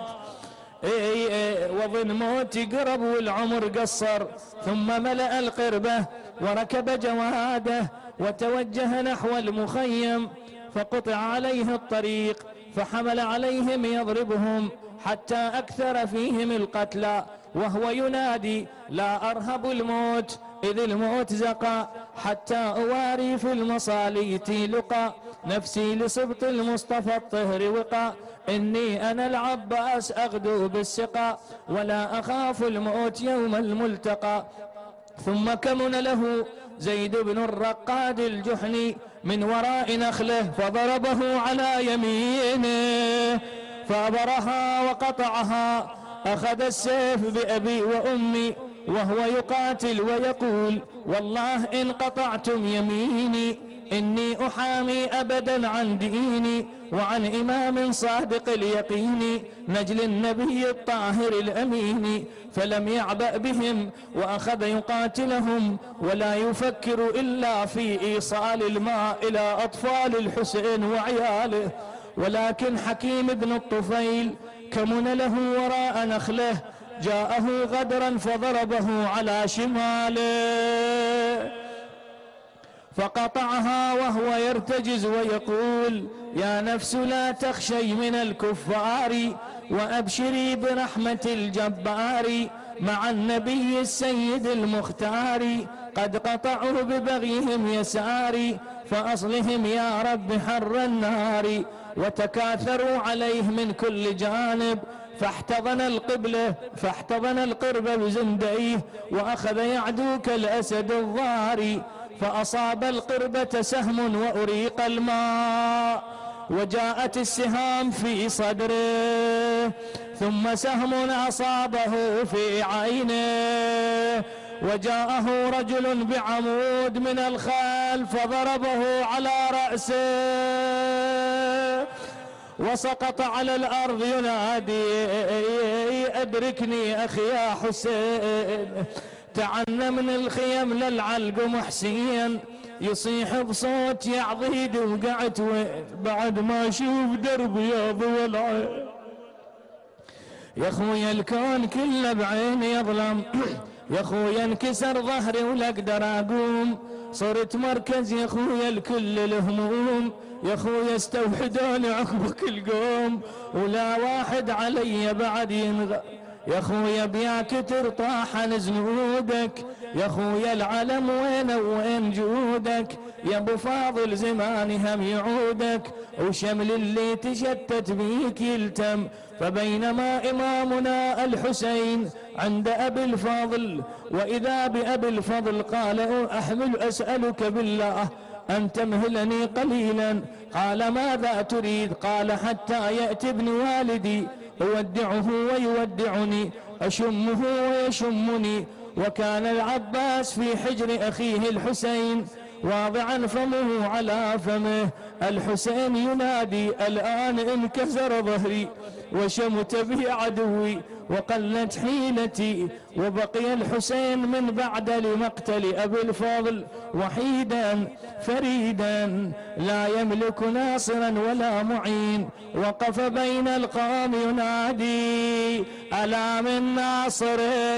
وظن موتي قرب والعمر قصر. ثم ملأ القربة وركب جواده وتوجه نحو المخيم، فقطع عليه الطريق فحمل عليهم يضربهم حتى أكثر فيهم القتلى، وهو ينادي لا أرهب الموت إذ الموت زقى، حتى أواري في المصاليت لقى، نفسي لصبط المصطفى الطهر وقى، إني أنا العباس أغدو بالسقى، ولا أخاف الموت يوم الملتقى. ثم كمن له زيد بن الرقاد الجحني من وراء نخله فضربه على يمينه فأبرها وقطعها، أخذ السيف بأبي وأمي وهو يقاتل ويقول والله إن قطعتم يميني إني أحامي أبدا عن ديني وعن إمام صادق اليقين نجل النبي الطاهر الأمين. فلم يعبأ بهم وأخذ يقاتلهم ولا يفكر إلا في إيصال الماء إلى أطفال الحسين وعياله. ولكن حكيم بن الطفيل كمن له وراء نخله جاءه غدرا فضربه على شماله فقطعها وهو يرتجز ويقول يا نفس لا تخشي من الكفار وأبشري برحمة الجبار مع النبي السيد المختار. قد قطعوا ببغيهم يساري، فأصلهم يا رب حر النار. وتكاثروا عليه من كل جانب، فاحتضن القرب بزنديه، وأخذ يعدو كالأسد الضاري. فأصاب القربة سهم وأريق الماء، وجاءت السهام في صدره، ثم سهم أصابه في عينه، وجاءه رجل بعمود من الخلف فضربه على رأسه، وسقط على الأرض ينادي أدركني أخي يا حسين. تعنى من الخيم للعلق محسين، يصيح بصوت يعضيد وقعت وين بعد ما اشوف دربي يا ضوى العين. يا خويا الكون كله بعيني يظلم، يا خويا انكسر ظهري ولا اقدر اقوم، صرت مركز يا خويا الكل الهموم، يا خويا استوحدوني عقبك القوم، ولا واحد علي بعد ينغى. يا خويا بيا كتر طاحن زنودك، يا خويا العلم وين وين جودك، يا ابو فاضل زماني هم يعودك، وشمل اللي تشتت بيك يلتم. فبينما إمامنا الحسين عند أبي الفضل، وإذا بأبي الفضل قال أسألك بالله أن تمهلني قليلا. قال ماذا تريد؟ قال حتى يأتي ابن والدي أودعه ويودعني، أشمه ويشمني. وكان العباس في حجر أخيه الحسين واضعا فمه على فمه. الحسين ينادي الآن انكسر ظهري وشمت به عدوي وقلت حيلتي. وبقي الحسين من بعد لمقتل أبي الفضل وحيدا فريدا لا يملك ناصرا ولا معين. وقف بين القوم ينادي ألا من ناصر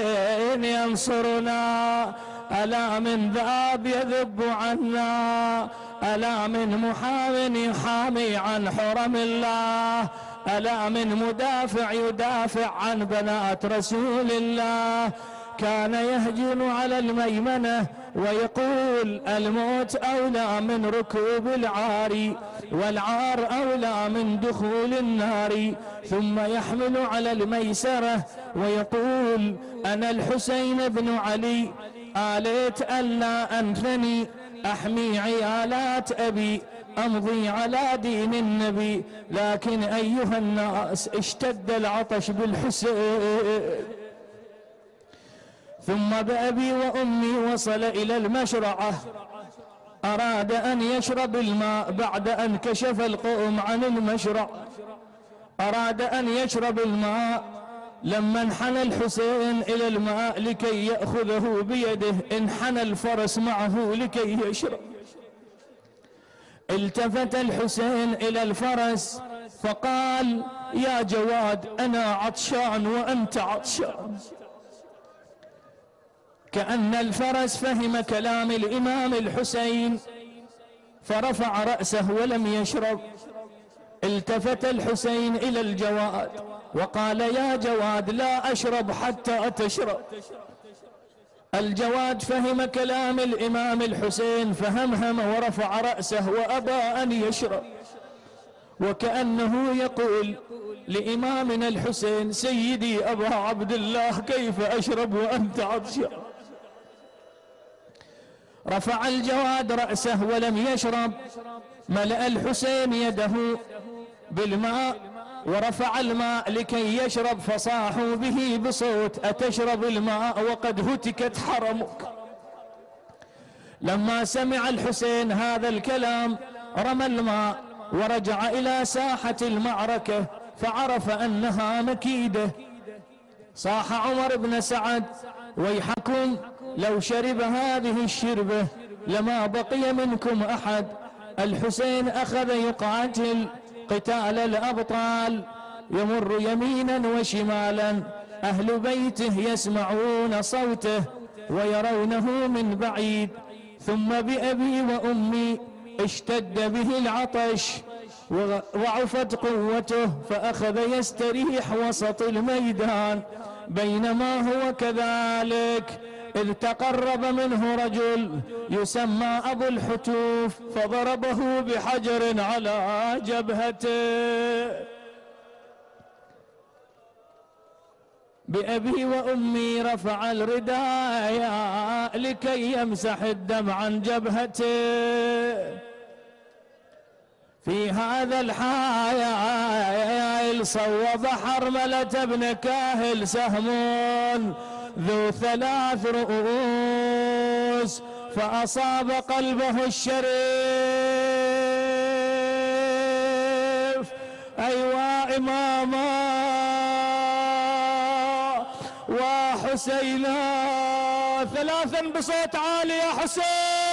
ينصرنا، ألا من ذاب يذب عنا، ألا من محام يحامي عن حرم الله، ألا من مدافع يدافع عن بنات رسول الله. كان يهجم على الميمنة ويقول الموت أولى من ركوب العار، والعار أولى من دخول النار. ثم يحمل على الميسرة ويقول أنا الحسين بن علي، آليت ألا أنثني أحمي عيالات أبي، أمضي على دين النبي. لكن أيها الناس اشتد العطش بالحسين. ثم بأبي وأمي وصل إلى المشرعة، أراد أن يشرب الماء بعد أن كشف القوم عن المشرع، أراد أن يشرب الماء. لما انحنى الحسين إلى الماء لكي يأخذه بيده، انحنى الفرس معه لكي يشرب. التفت الحسين إلى الفرس فقال يا جواد أنا عطشان وأنت عطشان. كأن الفرس فهم كلام الإمام الحسين فرفع رأسه ولم يشرب. التفت الحسين إلى الجواد وقال يا جواد لا أشرب حتى تشرب. الجواد فهم كلام الإمام الحسين فهمهم ورفع رأسه وأبى أن يشرب، وكأنه يقول لإمامنا الحسين سيدي أبا عبد الله كيف أشرب وأنت عطشان. رفع الجواد رأسه ولم يشرب. ملأ الحسين يده بالماء ورفع الماء لكي يشرب، فصاحوا به بصوت أتشرب الماء وقد هتكت حرمك. لما سمع الحسين هذا الكلام رمى الماء ورجع إلى ساحة المعركة فعرف أنها مكيدة. صاح عمر بن سعد ويحكم لو شرب هذه الشربة لما بقي منكم أحد. الحسين أخذ يقاتل قتال الأبطال، يمر يمينا وشمالا، أهل بيته يسمعون صوته ويرونه من بعيد. ثم بأبي وأمي اشتد به العطش وضعفت قوته فأخذ يستريح وسط الميدان. بينما هو كذلك إذ تقرب منه رجل يسمى أبو الحتوف فضربه بحجر على جبهته. بأبي وأمي رفع الرداء لكي يمسح الدم عن جبهته. في هذا الحال صوب حرملة بن كاهل سهم ذو 3 رؤوس فأصاب قلبه الشريف. أيوا إماما وحسينا 3 بصوت عالي يا حسين.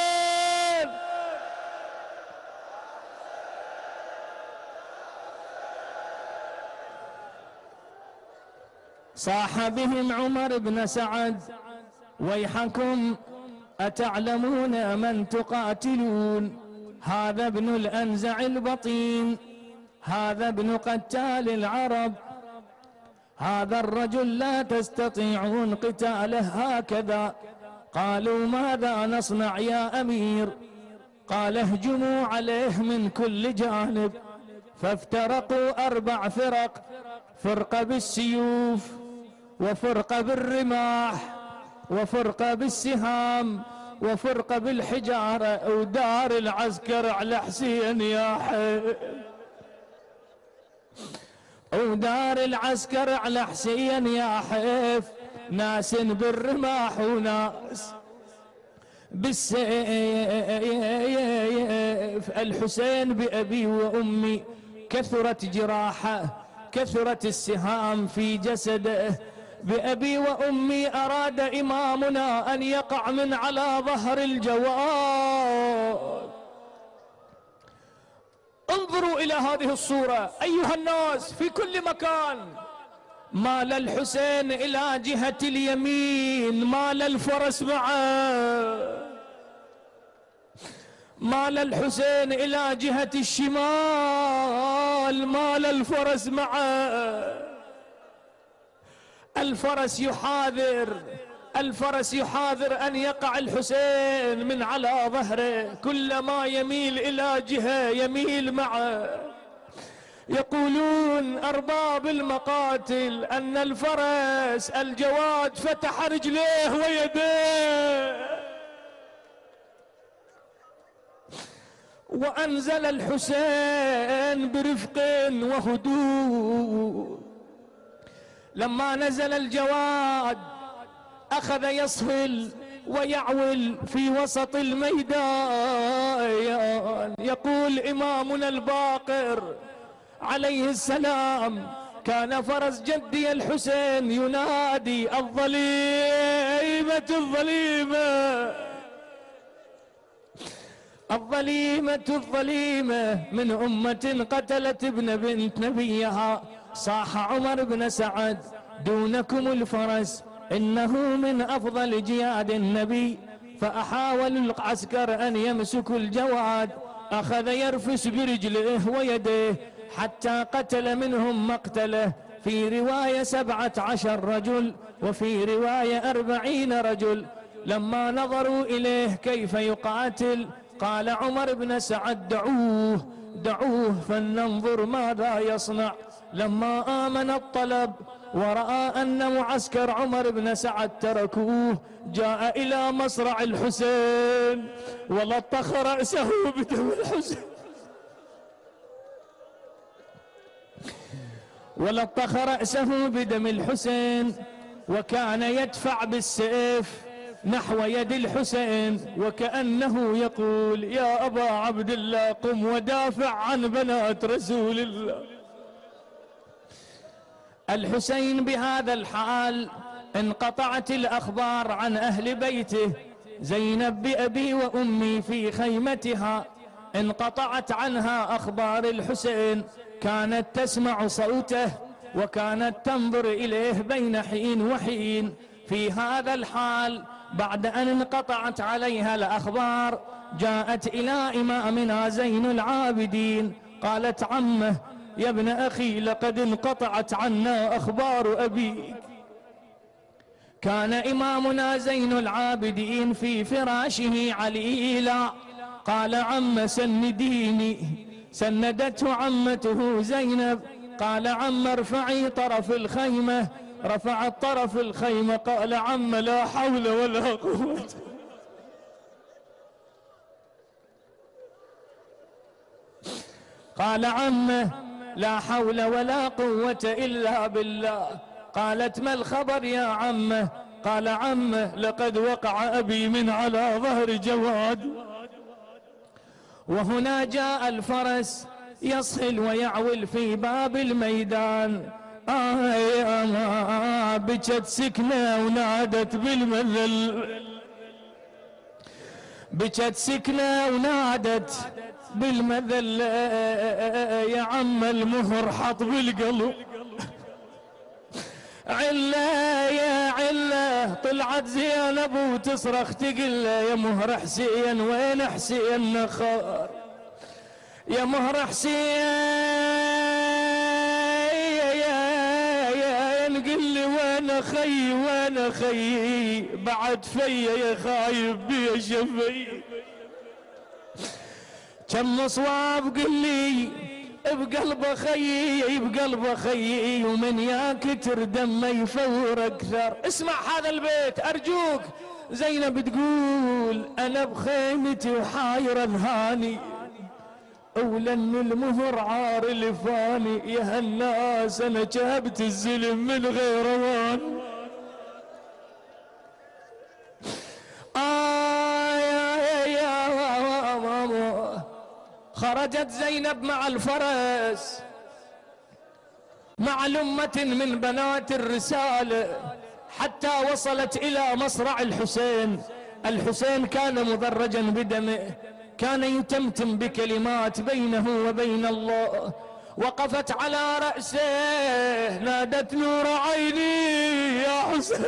صاح بهم عمر بن سعد ويحكم أتعلمون من تقاتلون؟ هذا ابن الأنزع البطين، هذا ابن قتال العرب، هذا الرجل لا تستطيعون قتاله هكذا. قالوا ماذا نصنع يا أمير؟ قال اهجموا عليه من كل جانب. فافترقوا 4 فرق، فرقة بالسيوف وفرقة بالرماح وفرقة بالسهام وفرقة بالحجارة. ودار العسكر على حسين يا حي، ودار العسكر على حسين يا حيف. ناس بالرماح وناس بالسيف. الحسين بأبي وأمي كثرت جراحه، كثرت السهام في جسده. بأبي وأمي أراد إمامنا أن يقع من على ظهر الجواد. انظروا إلى هذه الصورة أيها الناس في كل مكان. مال الحسين إلى جهة اليمين، مال الفرس معه. مال الحسين إلى جهة الشمال، مال الفرس معه. الفرس يحاذر أن يقع الحسين من على ظهره. كلما يميل إلى جهة يميل معه. يقولون أرباب المقاتل أن الفرس الجواد فتح رجليه ويديه وأنزل الحسين برفق وهدوء. لما نزل الجواد أخذ يصهل ويعول في وسط الميدان. يقول إمامنا الباقر عليه السلام كان فرس جدي الحسين ينادي الظليمة الظليمة الظليمة الظليمة من أمة قتلت ابن بنت نبيها. صاح عمر بن سعد دونكم الفرس إنه من أفضل جياد النبي. فأحاول العسكر أن يمسكوا الجواد، أخذ يرفس برجله ويديه حتى قتل منهم مقتله. في رواية 17 رجل وفي رواية 40 رجل. لما نظروا إليه كيف يقاتل قال عمر بن سعد دعوه دعوه فلننظر ماذا يصنع. لما آمن الطلب ورأى أن معسكر عمر بن سعد تركوه جاء إلى مصرع الحسين ولطخ رأسه بدم الحسين ولطخ رأسه بدم الحسين. وكان يدفع بالسيف نحو يد الحسين وكأنه يقول يا أبا عبد الله قم ودافع عن بنات رسول الله. الحسين بهذا الحال انقطعت الأخبار عن أهل بيته. زينب بأبي وأمي في خيمتها انقطعت عنها أخبار الحسين. كانت تسمع صوته وكانت تنظر إليه بين حين وحين. في هذا الحال بعد أن انقطعت عليها الأخبار جاءت إلى إمامنا زين العابدين قالت عمه يا ابن أخي لقد انقطعت عنا أخبار أبيك. كان إمامنا زين العابدين في فراشه عليلا، قال عم سنديني، سندته عمته زينب، قال عم ارفعي طرف الخيمة، رفعت طرف الخيمة، قال عم لا حول ولا قوة، قال عمه لا حول ولا قوة إلا بالله. قالت ما الخبر يا عمه؟ قال عمه لقد وقع أبي من على ظهر جواد. وهنا جاء الفرس يصهل ويعول في باب الميدان. يا ما بكت سكنة ونادت بالمذل، بكت سكنة ونادت بالمذل، يا عم المهر حط بالقلب، علة يا علة. طلعت زينب وتصرخ تقل يا مهر حسين، وين حسين نخار؟ يا مهر حسين قل لي وين خي، وين خي؟ بعد فيا يا خايب بيا شفي، كم صواب قل لي بقلب خيي، بقلب خيي، ومن ياكتر دمه يفور اكثر. اسمع هذا البيت ارجوك. زينب تقول انا بخيمتي وحاير اذهاني، ولن المهر عار لفاني، يا هالناس انا جابت الزلم من غير اوان. خرجت زينب مع الفرس مع لمة من بنات الرسالة حتى وصلت إلى مصرع الحسين. الحسين كان مدرجا بدمه، كان يتمتم بكلمات بينه وبين الله. وقفت على رأسه نادت نور عيني يا حسين.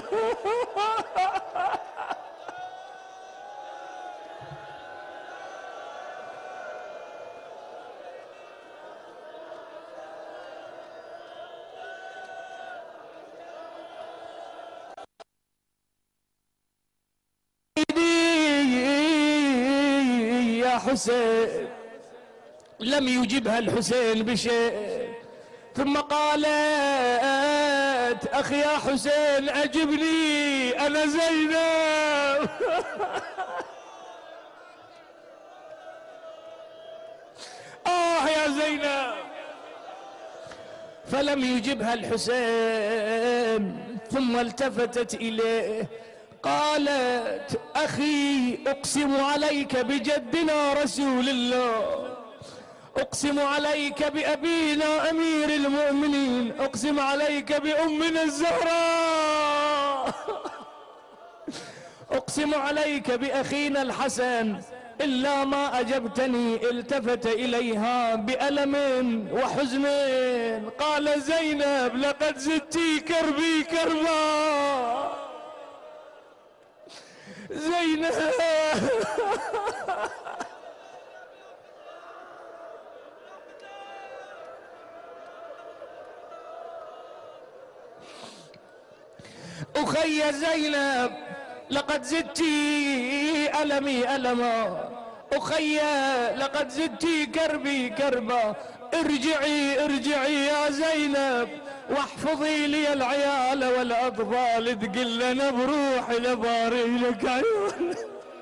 حسين. لم يجبها الحسين بشيء، ثم قالت اخي يا حسين اجبني انا زينب. يا زينب. فلم يجبها الحسين، ثم التفتت اليه قالت اخي اقسم عليك بجدنا رسول الله، اقسم عليك بابينا امير المؤمنين، اقسم عليك بامنا الزهراء، اقسم عليك باخينا الحسن، الا ما اجبتني. التفت اليها بألم وحزن قال زينب لقد زدتي كربي كربا. زينب أخي زينب لقد زدتي ألمي ألما، أخي لقد زدتي كربي كربا. ارجعي ارجعي يا زينب واحفظي لي العيال والأطفال، تقل أنا بروحي لباري لك عيون.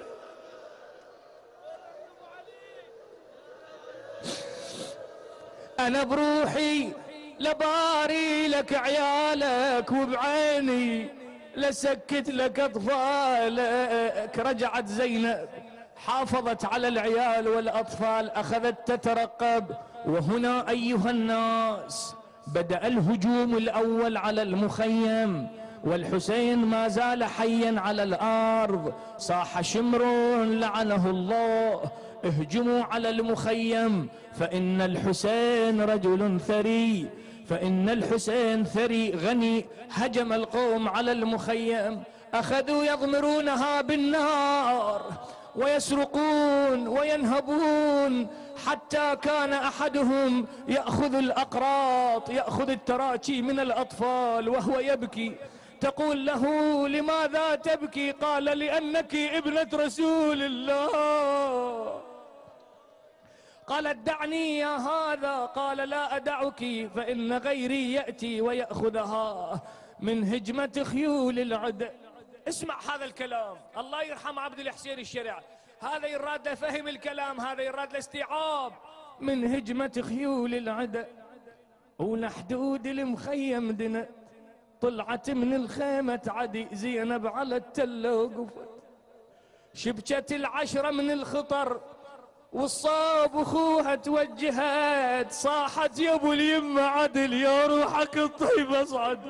أنا بروحي لباري لك عيالك، وبعيني لسكت لك أطفالك. رجعت زينب حافظت على العيال والأطفال، أخذت تترقب. وهنا أيها الناس بدأ الهجوم الأول على المخيم، والحسين ما زال حيا على الأرض. صاح شمر لعنه الله اهجموا على المخيم، فإن الحسين رجل ثري، فإن الحسين ثري غني. هجم القوم على المخيم، أخذوا يضمرونها بالنار ويسرقون وينهبون، حتى كان أحدهم يأخذ الأقراط، يأخذ التراكي من الأطفال وهو يبكي. تقول له لماذا تبكي؟ قال لأنك ابنة رسول الله. قالت دعني يا هذا، قال لا أدعك فإن غيري يأتي ويأخذها من هجمة خيول العدى. اسمع هذا الكلام، الله يرحم عبد الحسين الشريعة، هذا يراد له فهم الكلام، هذا يراد له استيعاب. من هجمة خيول العدى ولحدود المخيم دنا، طلعت من الخيمة عدي زينب على التلة وقفت، شبكت العشرة من الخطر والصاب اخوها توجهت، صاحت يا ابو اليم عدل يا روحك الطيب اصعد،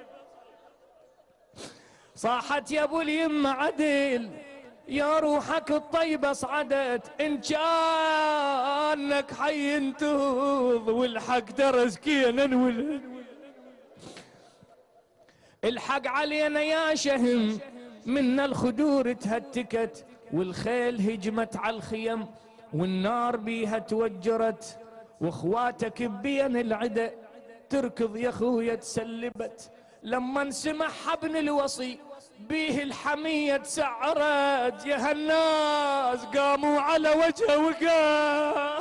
صاحت يا ابو اليم عدل يا روحك الطيب اصعدت، ان كانك حي انتوض والحق درس كينا الحق علينا يا شهم، منا الخدور تهتكت والخيل هجمت على الخيم والنار بيها توجرت، واخواتك بين العدا تركض يا خويا تسلبت، لما انسمح ابن الوصي بيه الحمية تسعرت، يا هالناس قاموا على وجهه وقع،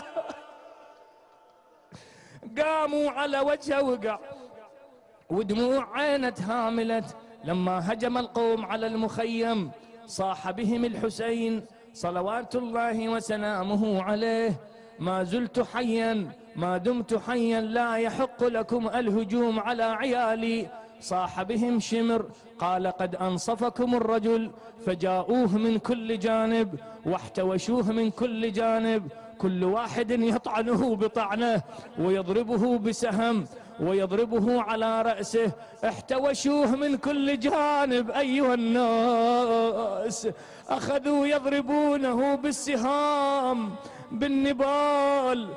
قاموا على وجهه وقع ودموع عينه هاملت. لما هجم القوم على المخيم صاح بهم الحسين صلوات الله وسلامه عليه، ما زلت حيا ما دمت حيا لا يحق لكم الهجوم على عيالي. صاح بهم شمر قال قد أنصفكم الرجل، فجاءوه من كل جانب واحتوشوه من كل جانب، كل واحد يطعنه بطعنه ويضربه بسهم ويضربه على رأسه، احتوشوه من كل جانب أيها الناس، أخذوا يضربونه بالسهام بالنبال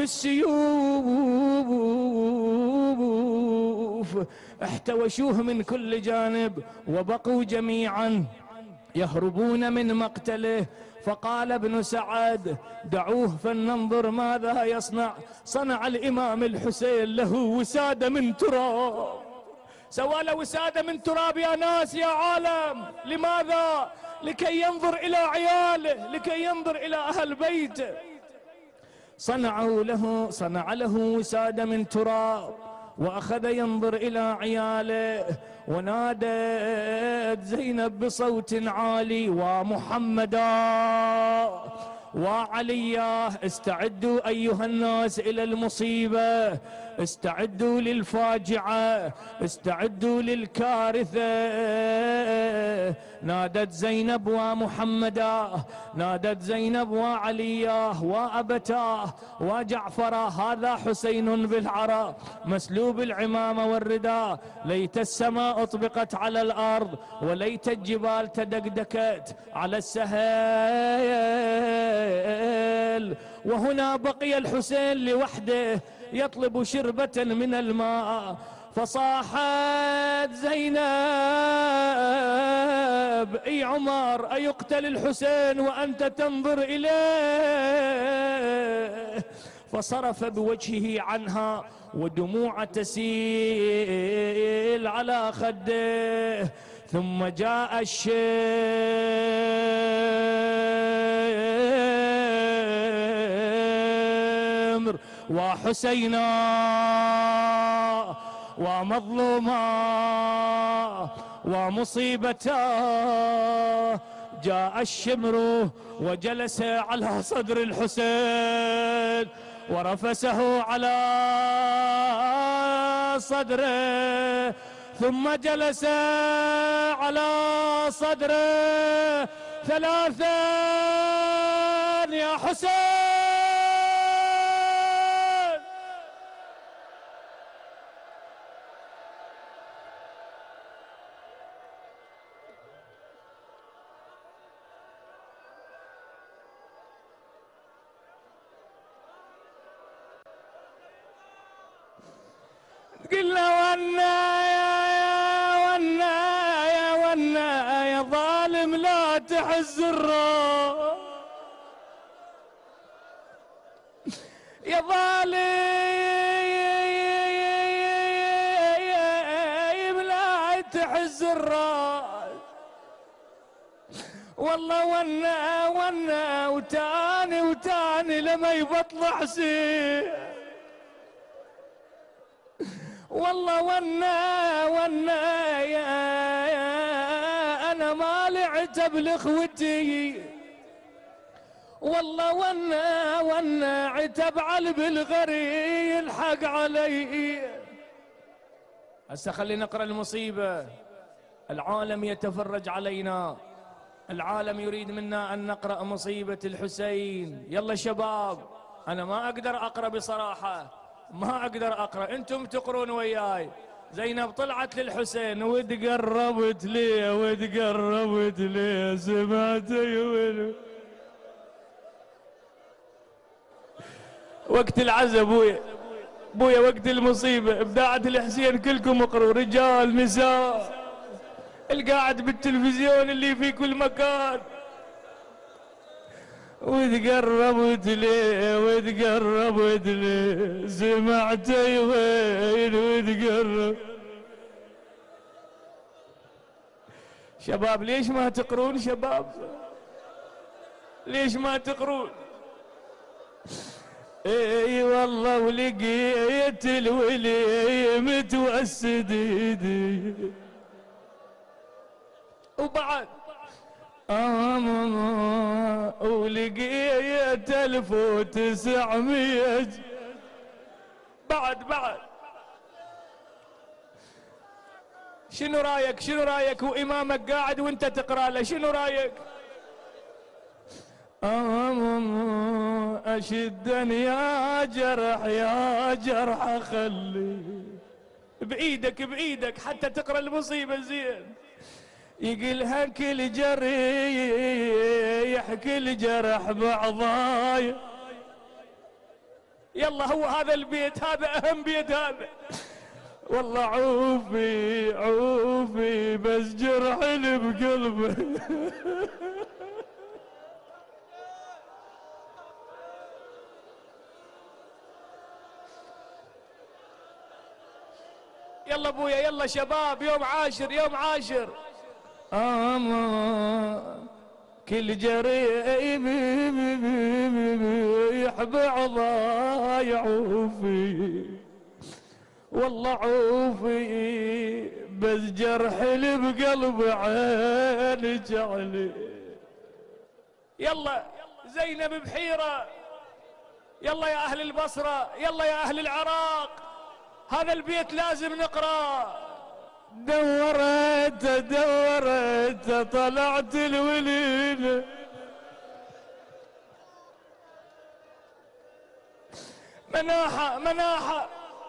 بالسيوف، احتوشوه من كل جانب وبقوا جميعا يهربون من مقتله. فقال ابن سعد دعوه فلننظر ماذا يصنع. صنع الإمام الحسين له وسادة من تراب، سوى له وسادة من تراب يا ناس يا عالم. لماذا؟ لكي ينظر إلى عياله، لكي ينظر إلى أهل بيته. صنع له وسادة من تراب وأخذ ينظر إلى عياله، ونادت زينب بصوت عالي ومحمدا وعليا استعدوا أيها الناس إلى المصيبة، استعدوا للفاجعة، استعدوا للكارثة. نادت زينب ومحمدا، نادت زينب وعلياه وأبتاه وجعفرا، هذا حسين بالعرى مسلوب العمامة والرداء، ليت السماء أطبقت على الأرض وليت الجبال تدكدكت على السهيل. وهنا بقي الحسين لوحده يطلب شربة من الماء، فصاحت زينب اي عمر أيقتل الحسين وأنت تنظر إليه؟ فصرف بوجهه عنها ودموع تسيل على خده. ثم جاء الشمر وحسينا ومظلوما ومصيبتا. جاء الشمر وجلس على صدر الحسين ورفسه على صدره، ثم جلس على صدره ثلاثا يا حسين. قلنا ونا يا ظالم لا تحز الراس، يا ظالم لا تحز الراس. والله ونا وتاني لما يبطل حسين. والله ونا يا انا ما لعتب لاخوتي. والله ونا عتب على بالغري يلحق علي. هسه خلينا نقرا المصيبه. العالم يتفرج علينا، العالم يريد منا ان نقرا مصيبه الحسين. يلا شباب، انا ما اقدر اقرا بصراحه، ما اقدر اقرا، انتم تقرون وياي. زينب طلعت للحسين وتقربت ليه سمعت يقول وقت العزا بويا وقت المصيبه ابداعة الحسين كلكم اقروا، رجال نساء، القاعد بالتلفزيون اللي في كل مكان. وتقربت ليه سمعت وين وتقرب. شباب ليش ما تقرون؟ شباب ليش ما تقرون؟ اي والله ولقيت الولي متوسد ايدي. وبعد ولقيت 1900 بعد شنو رايك وامامك قاعد وانت تقرا له؟ شنو رايك؟ اشدا يا جرح خلي بايدك حتى تقرا المصيبه زين. يقلها كل جريح كل جرح بعضاي. يلا هو هذا البيت، هذا اهم بيت هذا. والله عوفي بس جرح اللي بقلبه. يلا ابويا يلا شباب، يوم عاشر كل جريح بعضاي عوفي. والله عوفي بس جرح اللي بقلب عينك علي. يلا زينب بحيرة، يلا يا اهل البصرة، يلا يا اهل العراق، هذا البيت لازم نقرأ. دورت طلعت الوليد مناحة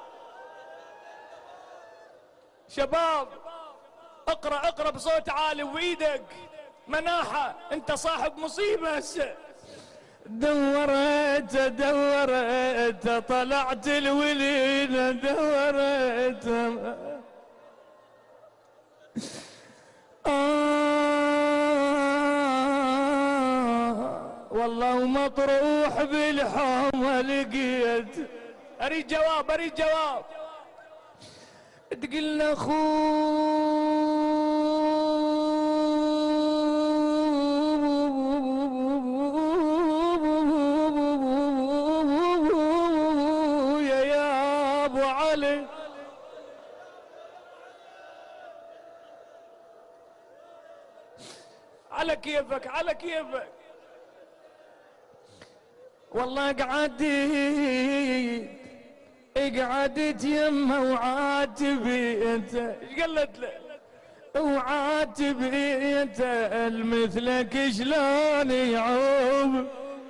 شباب اقرأ بصوت عالي وايدك. مناحة انت صاحب مصيبة هسه. دورت طلعت الوليد دورت والله ومطروح بالحومة لقيت. اريد جواب تقلنا يا ابو علي. على كيفك والله قعدت يمه وعاتبي انت. ايش قالت له؟ وعاتبي انت المثلك شلون يعوب.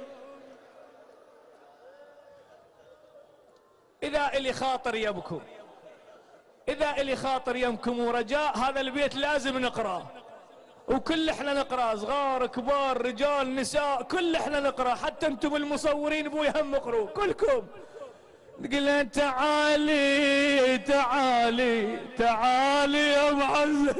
اذا الي خاطر يمكم ورجاء هذا البيت لازم نقراه، وكل احنا نقرا، صغار كبار رجال نساء كل احنا نقرا، حتى انتم المصورين ابوي هم اقروا كلكم. تقول تعالي يا معز.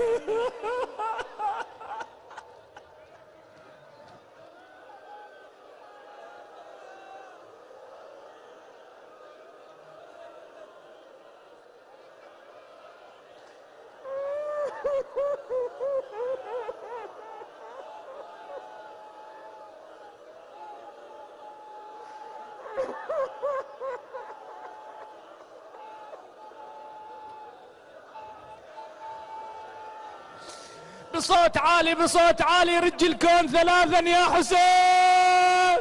بصوت عالي بصوت عالي، رج الكون ثلاثا يا حسين.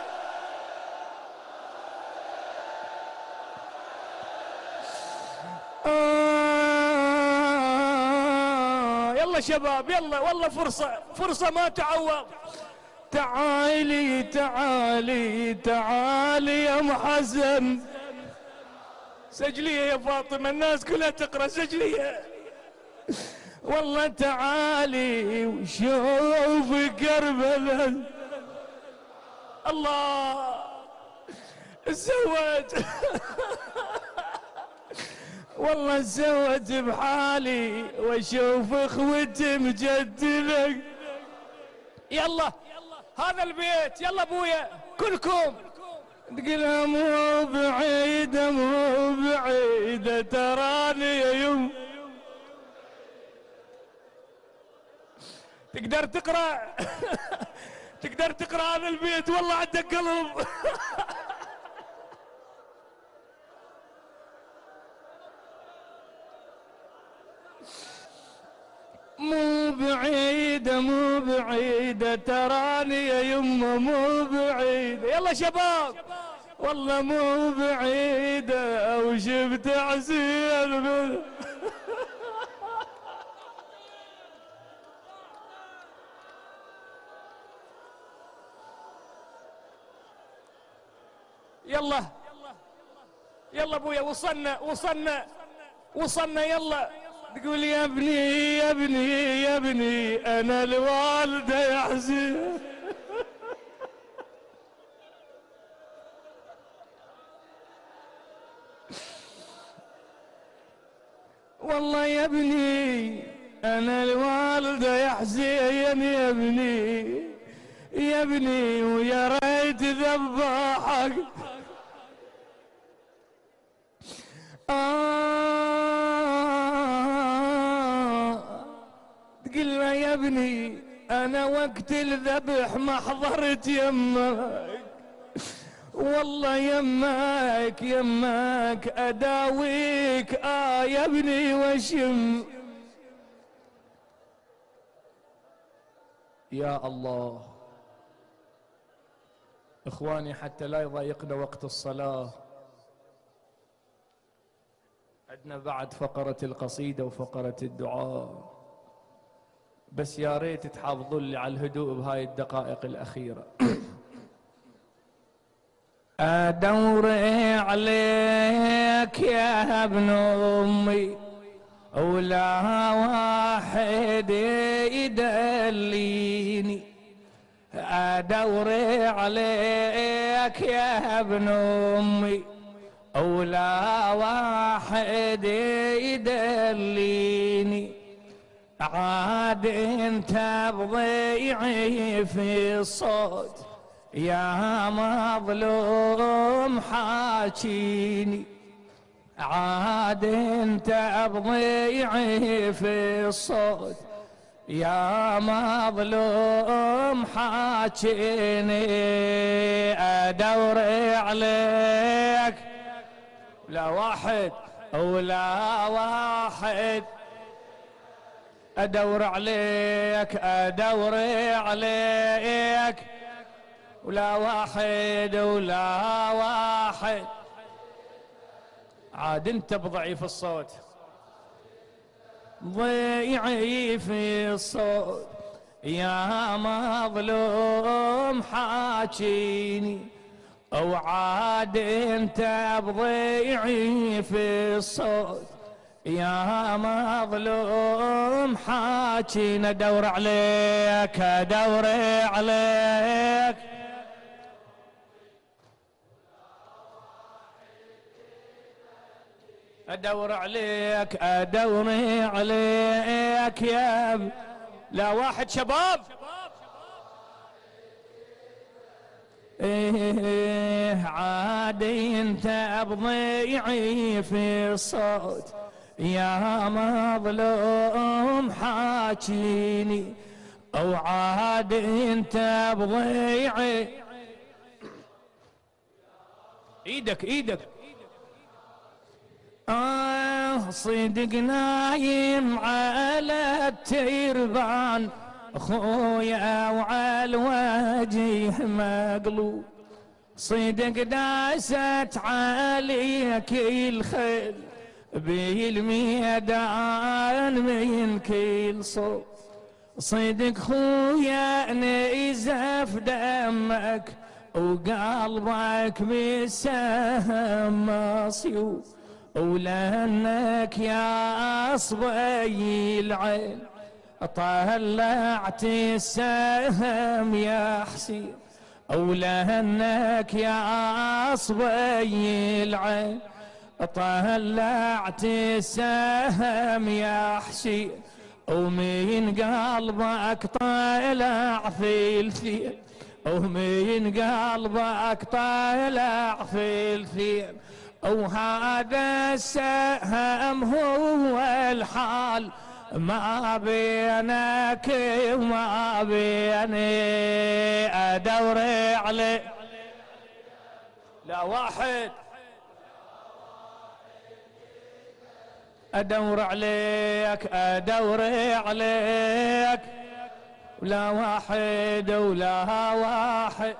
يلا شباب يلا، والله فرصة ما تعوض. تعالي تعالي تعالي يا ام حسن. سجليها يا فاطمة، الناس كلها تقرأ، سجليها. والله تعالي وشوف كربلاء. الله الزواج والله سوت بحالي واشوف اخوتي مجدلك. يلا هذا البيت، يلا ابويا كلكم تقولها مو بعيدة مو بعيدة تراني يا يم. تقدر تقرأ تقدر تقرأ هذا البيت، والله عندك قلب. مو بعيدة مو بعيدة تراني يا يمه مو بعيدة. يلا شباب والله مو بعيدة وشفت عسير. يلا يلا ابويا، وصلنا يلا. تقول يا ابني يا ابني يا ابني انا الوالده يا حسين. والله يا ابني انا الوالده يا حسين يا ابني يا ابني، ويا ريت ذبحك. تقول له يا ابني انا وقت الذبح ما حضرت يمك، والله يمك اداويك يا ابني واشم. يا الله اخواني، حتى لا يضايقنا وقت الصلاة، عندنا بعد فقرة القصيدة وفقرة الدعاء، بس يا ريت تحافظون لي على الهدوء بهاي الدقائق الأخيرة. أدوري عليك يا ابن أمي ولا واحد يدليني، أدوري عليك يا ابن أمي ولا واحد يدليني، عاد انت بضيعي في الصوت يا مظلوم حاكيني، عاد انت بضيعي في الصوت يا مظلوم حاكيني. ادور عليك لا واحد ولا واحد، ادور عليك ادور عليك ولا واحد ولا واحد، عاد انت بضعيف الصوت ضيعي في الصوت يا مظلوم حاكيني، او عاد انت بضيعي في الصوت يا مظلوم حاكينا. ادور عليك ادور عليك ادور عليك ادور عليك يا لا واحد شباب. ايه عاد انت بضيعي في الصوت يا مظلوم حاكيني، او عاد انت بضيعي. ايدك صدق نايم على التربان خويا وعلى الوجه مقلوب، صدق داست عليك الخيل بالميدان من كل صوب، صدق خويا نزف دمك وقلبك بالسهم مصيوب، ولانك يا صبي العين طلعت السهم يا حسين، ولانك يا صبي العين طلعت السهم يا حسين، ومن قلبك طلع في الثير، ومن قلبك طلع في الثير، وهذا السهم هو الحال ما بينك وما بيني، ادور عليه لا واحد، ادور عليك ادور عليك ولا واحد ولا واحد.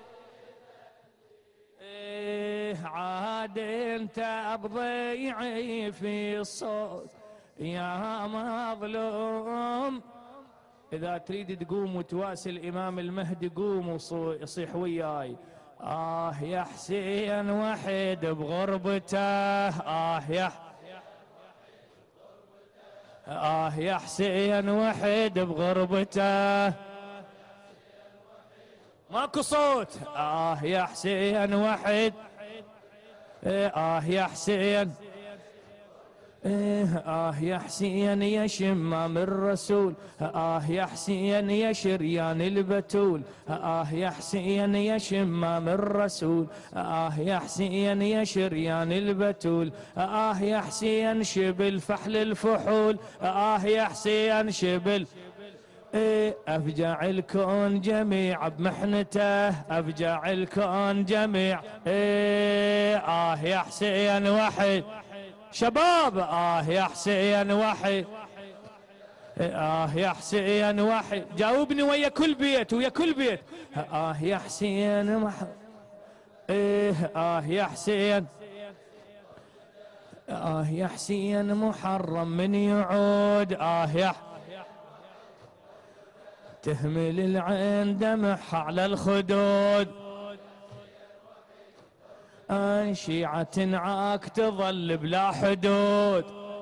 إيه عاد انت بضيعي في الصوت يا مظلوم، اذا تريد تقوم وتواسي الامام المهدي قوم وصيح وياي. يا حسين وحيد بغربته، يا حسين وحيد بغربته، ماكو صوت. يا حسين وحيد، يا حسين، يا حسين يا شمام الرسول، يا حسين يا شريان البتول، يا حسين يا شمام الرسول، يا حسين يا شريان البتول، يا حسين شبل فحل الفحول، يا حسين شبل. أفجع الكون جميع بمحنته، أفجع الكون جميع. يا حسين وحيد شباب، يا حسين وحيد، يا حسين وحيد، جاوبني ويا كل بيت ويا كل بيت. يا حسين يا حسين، يا حسين محرم من يعود. يا تهمل العين دمعها على الخدود، شيعة تنعاك تظل بلا حدود،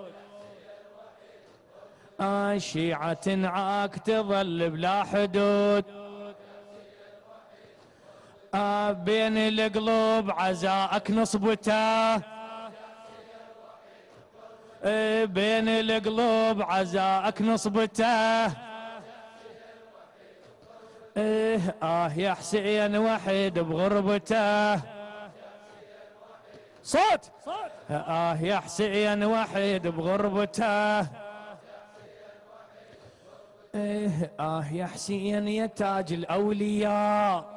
شيعة تنعاك تظل بلا حدود، بين القلوب عزاءك نصبته، بين القلوب عزاءك نصبته. يا حسين وحيد بغربته، صوت. يا حسين وحيد بغربته، يا حسين يا تاج الأولياء،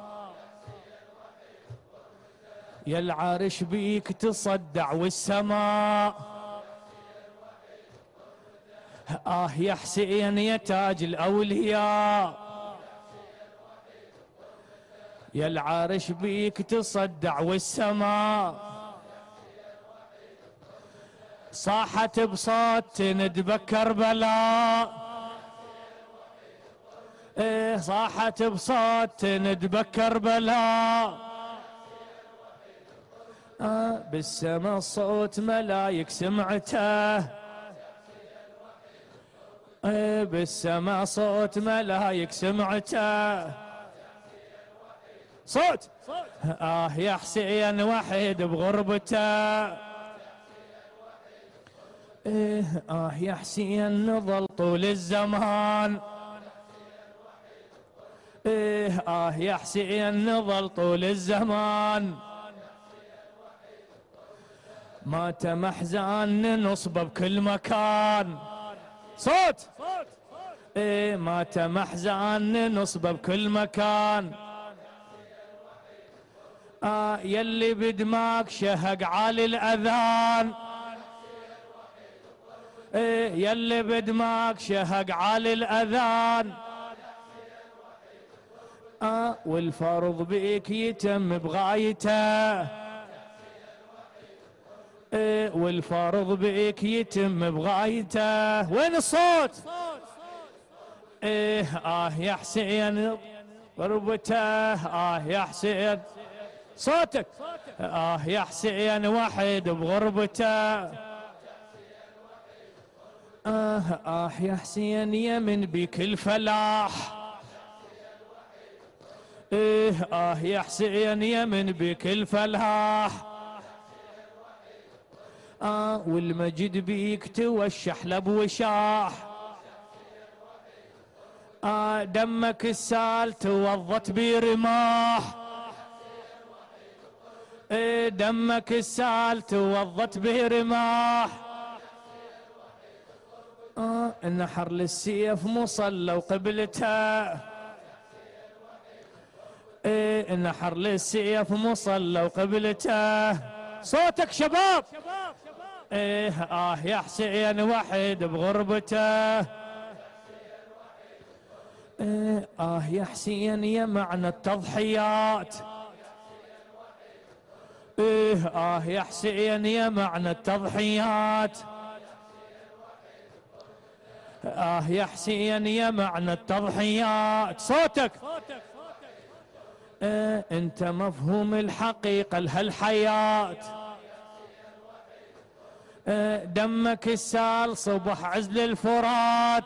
يا العرش بيك تصدع والسماء. يا حسين يا تاج الأولياء، يا العرش بيك تصدع والسماء. صاحت بصوت ندبك كربلاء، صاحت بصوت ندبك كربلاء. بالسما الصوت ملايك سمعته، بالسما صوت ملايك سمعته. صوت. يا حسين وحيد بغربته، يا حسين نظل طول الزمان، يا حسين نظل طول الزمان. مات محزان نصبه بكل مكان. صوت. مات محزان نصبه بكل مكان. يلي بدماغ شهق عالي الأذان، يلي بدماغ شهق عالي الأذان والفرض بيك يتم بغايته والفرض بيك يتم بغايته. وين الصوت؟ يا حسين غربته يا حسين صوتك يا حسين وحيد بغربته يا حسين يمن بك الفلاح يا حسين يمن بك الفلاح والمجد بيك توشح لبوشاح دمك السال توضت برماح دمك السال توضت برماح النحر للسيف مصلى وقبلته النحر للسيف مصلى وقبلته. صوتك شباب يا حسين وحيد بغربته يا حسين يا معنى التضحيات يا حسين يا معنى التضحيات يا حسين يا معنى التضحيات. صوتك انت مفهوم الحقيقة لهالحياة دمك السال صبح عزل الفرات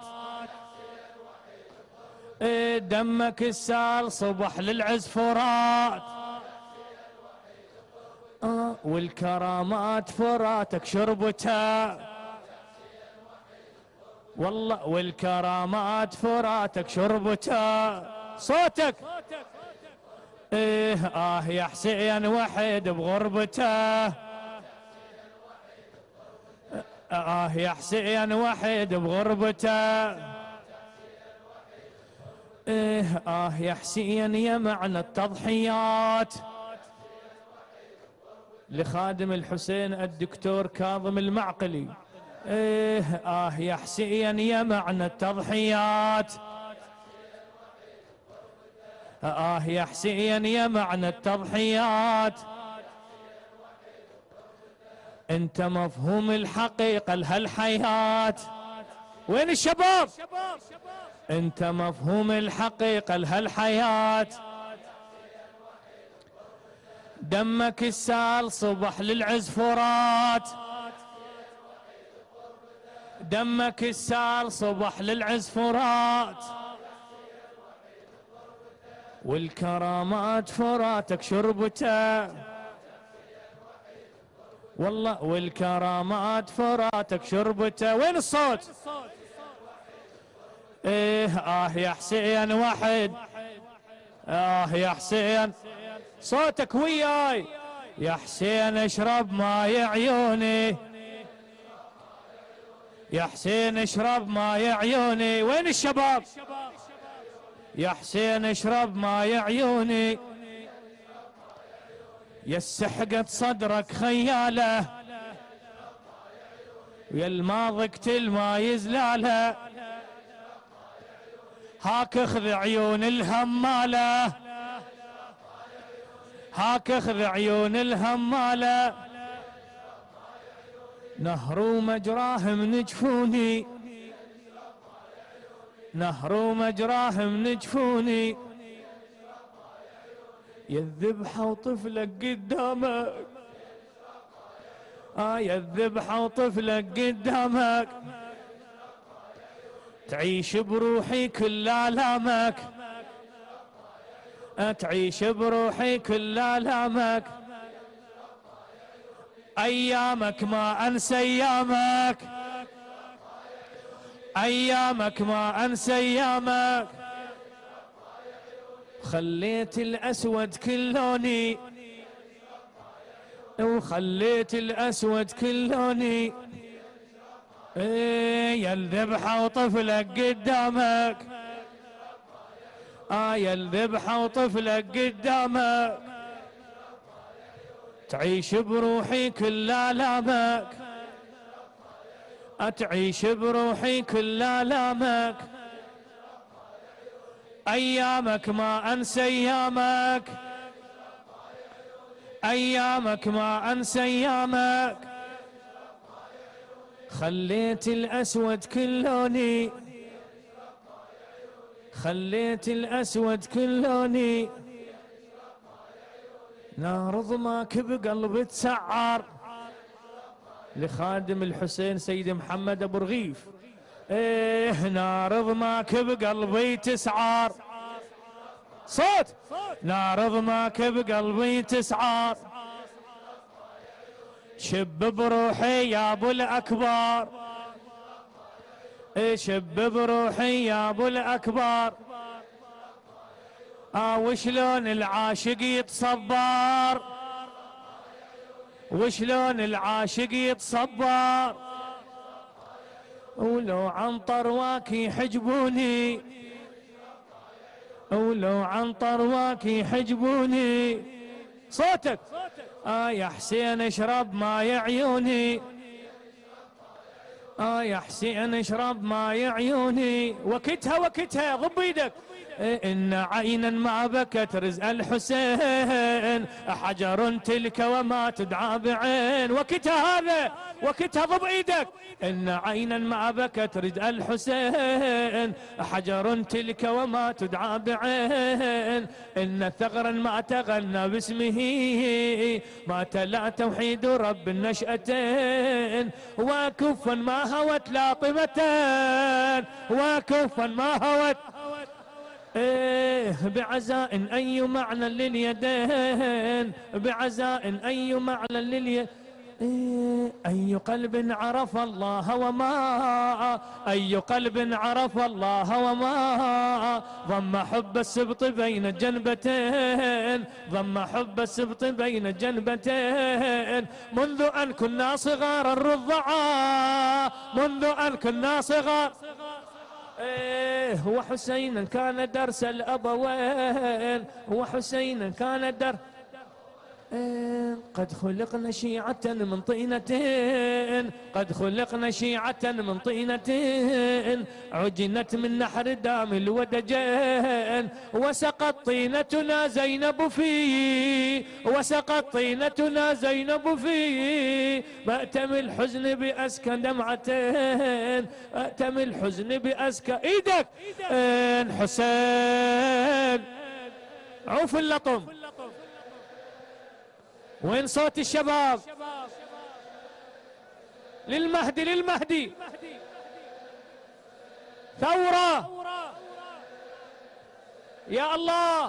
دمك السال صبح للعز فرات والكرامات فراتك شربتها والله والكرامات فراتك شربتها. صوتك يا حسين وحيد بغربته يا حسين وحيد بغربته يا حسين يا معنى التضحيات. لخادم الحسين الدكتور كاظم المعقلي يا حسين يا معنى التضحيات يا حسين يا معنى التضحيات انت مفهوم الحقيقة لهالحياة. وين الشباب؟ انت مفهوم الحقيقة لهالحياة دمك السال صبح للعز فرات دمك السال صبح للعز فرات والكرامات فراتك شربته والله والكرامات فراتك شربته. وين الصوت؟ يا حسين وحيد يا حسين صوتك وياي يا حسين اشرب ماي عيوني يا حسين اشرب ماي عيوني. وين الشباب؟ يا حسين اشرب ماي عيوني يا السحقت صدرك خياله ويا الماضي قتل ما يزلاله هاك اخذ عيون الهماله هاك اخذ عيون الهماله نهر مجراه من جفوني نهر مجراه من جفوني يا الذبحة وطفلك قدامك يا الذبحة وطفلك قدامك تعيش بروحي كل آلامك تعيش بروحي كل آلامك أيامك ما أنسى أيامك أيامك ما أنسى أيامك خليت الأسود كل لوني وخليت الأسود كل لوني يا الذبحة وطفلك قدامك يا الذبحة وطفلك قدامك تعيش بروحي كل آلامك أتعيش بروحي كل آلامك، أيامك ما أنسى أيامك، أيامك ما أنسى أيامك. خليت الأسود كل لوني، خليت الأسود كل لوني، نار ضماك بقلبي تسعر. لخادم الحسين سيدي محمد أبو رغيف. إيه نار ضماك بقلبي تسعر، صوت نار ضماك بقلبي تسعر. شب بروحي يا ابو الاكبر، شب بروحي يا ابو الاكبر. وشلون العاشق يتصبر، وشلون العاشق يتصبر. ولو عن طرواك يحجبوني، ولو عن طرواك يحجبوني. صوتك يا حسين اشرب ماي عيوني، يا حسين اشرب ماي عيوني. وكتها وكتها ضب ايدك. إن عينا ما بكت رزق الحسين، حجر تلك وما تدعى بعين. وكتها هذا وكتها ضب ايدك. إن عينا ما بكت رزق الحسين، حجر تلك وما تدعى بعين. إن ثغرا ما تغنى باسمه، ما تلا توحيد رب النشأتين. وكفا ما هوت لاطمتين، وكفا ما هوت بعزاء أي معنى لليدين، بعزاء أي معنى لليدين. أي قلب عرف الله وما، أي قلب عرف الله وما. ضم حب السبط بين الجنبتين، ضم حب السبط بين الجنبتين. منذ أن كنا صغار الرضعاء، منذ أن كنا صغار. وحسينا كان درس الأبوين، وحسينا كان درس. قد خلقنا شيعة من طينتين، قد خلقنا شيعة من طينتين. عجنت من نحر دام الودجين. وسقط طينتنا زينب فيه، وسقط طينتنا زينب فيه. مأتم الحزن بأسكى دمعتين، مأتم الحزن بأسكى. ايدك حسين عوف اللطم. وين صوت الشباب؟ للمهدي للمهدي. ثورة يا الله.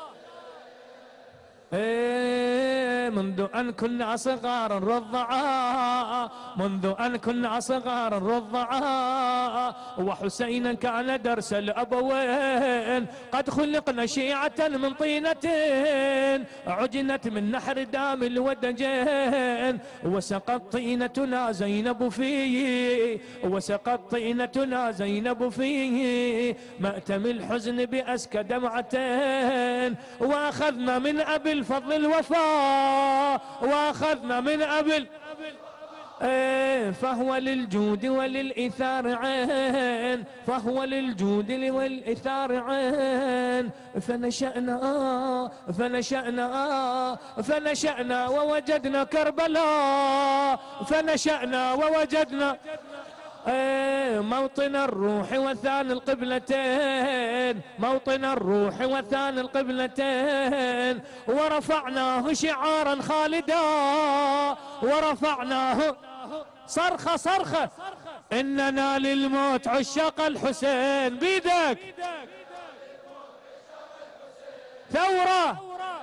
منذ أن كنا صغارا رضعاء، منذ أن كنا صغارا رضعاء. وحسينا كان درس الأبوين. قد خلقنا شيعة من طينتين، عجنت من نحر دام الودجين. وسقط طينتنا زينب فيه، وسقط طينتنا زينب فيه. مأتم الحزن بأسكى دمعتين. وأخذنا من أبي الفضل الوفاء، وأخذنا من أبي فهو للجود وللإثار عين، فهو للجود والإثار عين. فنشأنا فنشأنا فنشأنا ووجدنا كربلاء، فنشأنا ووجدنا موطن الروح وثان القبلتين، موطن الروح وثان القبلتين. ورفعناه شعارا خالدا، ورفعناه صرخة صرخة. إننا للموت عشاق الحسين. بيدك ثورة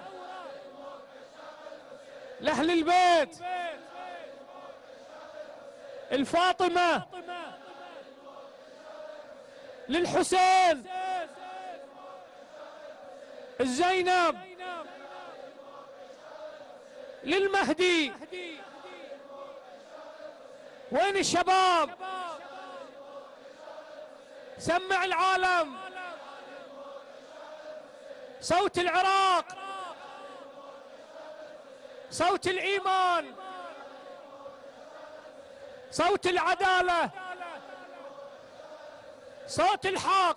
لأهل البيت. الفاطمة للحسين، الزينب للمهدي. وين الشباب؟ سمع العالم صوت العراق، صوت الإيمان، صوت العدالة، صوت الحق.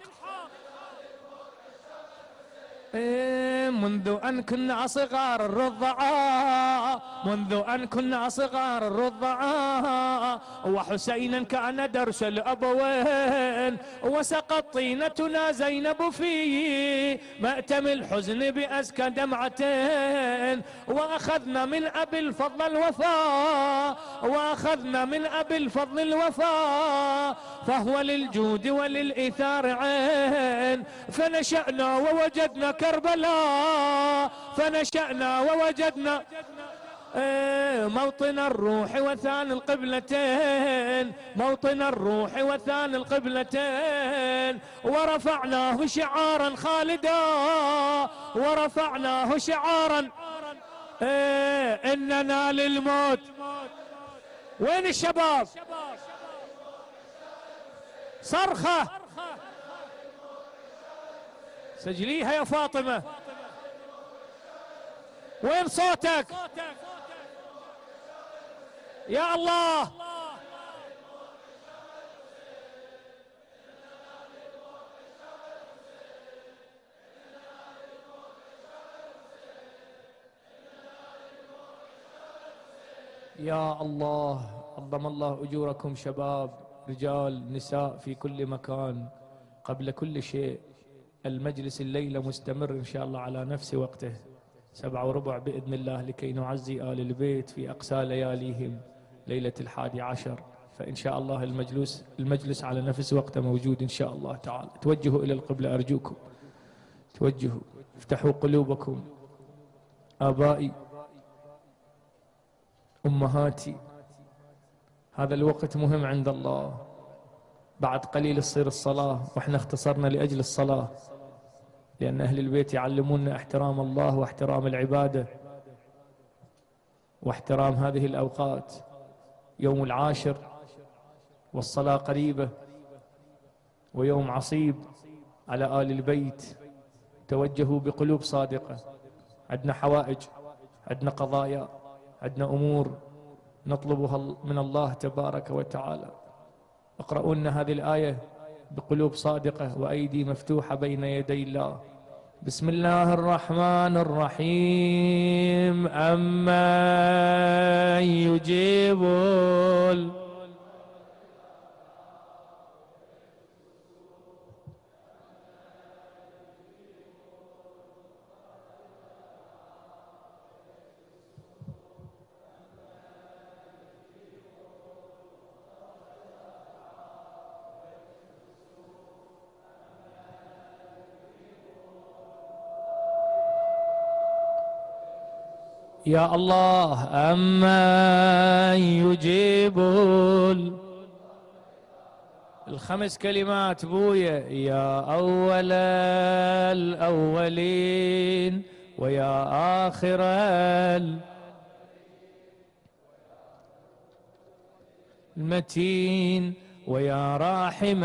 منذ أن كنا صغار الرضعاء، منذ أن كنا صغار الرضعاء، وحسينا كان درس الأبوين، وسقط طينتنا زينب في مأتم الحزن بأزكى دمعتين، وأخذنا من أبي الفضل الوفاء، وأخذنا من أبي الفضل الوفاء، فهو للجود وللإيثار عين، فنشأنا ووجدنا كربلاء، فنشأنا ووجدنا موطن الروح وثان القبلتين، موطن الروح وثان القبلتين، ورفعناه شعارا خالدا، ورفعناه شعارا إننا للموت. وين الشباب؟ صرخة سجليها يا فاطمة. وين صوتك يا الله؟ يا الله، عظم الله أجوركم شباب، رجال، نساء في كل مكان. قبل كل شيء المجلس الليلة مستمر إن شاء الله على نفس وقته 7:15 بإذن الله، لكي نعزي آل البيت في أقصى لياليهم ليلة 11. فإن شاء الله المجلس على نفس وقته موجود إن شاء الله تعالى. توجهوا إلى القبلة أرجوكم، توجهوا، افتحوا قلوبكم. آبائي، أمهاتي، هذا الوقت مهم عند الله. بعد قليل تصير الصلاة، وإحنا اختصرنا لأجل الصلاة، لأن أهل البيت يعلموننا احترام الله واحترام العبادة واحترام هذه الأوقات. يوم العاشر والصلاة قريبة، ويوم عصيب على آل البيت. توجهوا بقلوب صادقة. عندنا حوائج، عندنا قضايا، عندنا أمور نطلبها من الله تبارك وتعالى. اقرأوا لنا هذه الآية بقلوب صادقة وأيدي مفتوحة بين يدي الله. بسم الله الرحمن الرحيم. أمن يجيب يا الله. أمن يجيب الخمس كلمات بويا. يا أول الأولين ويا آخر المتين ويا راحم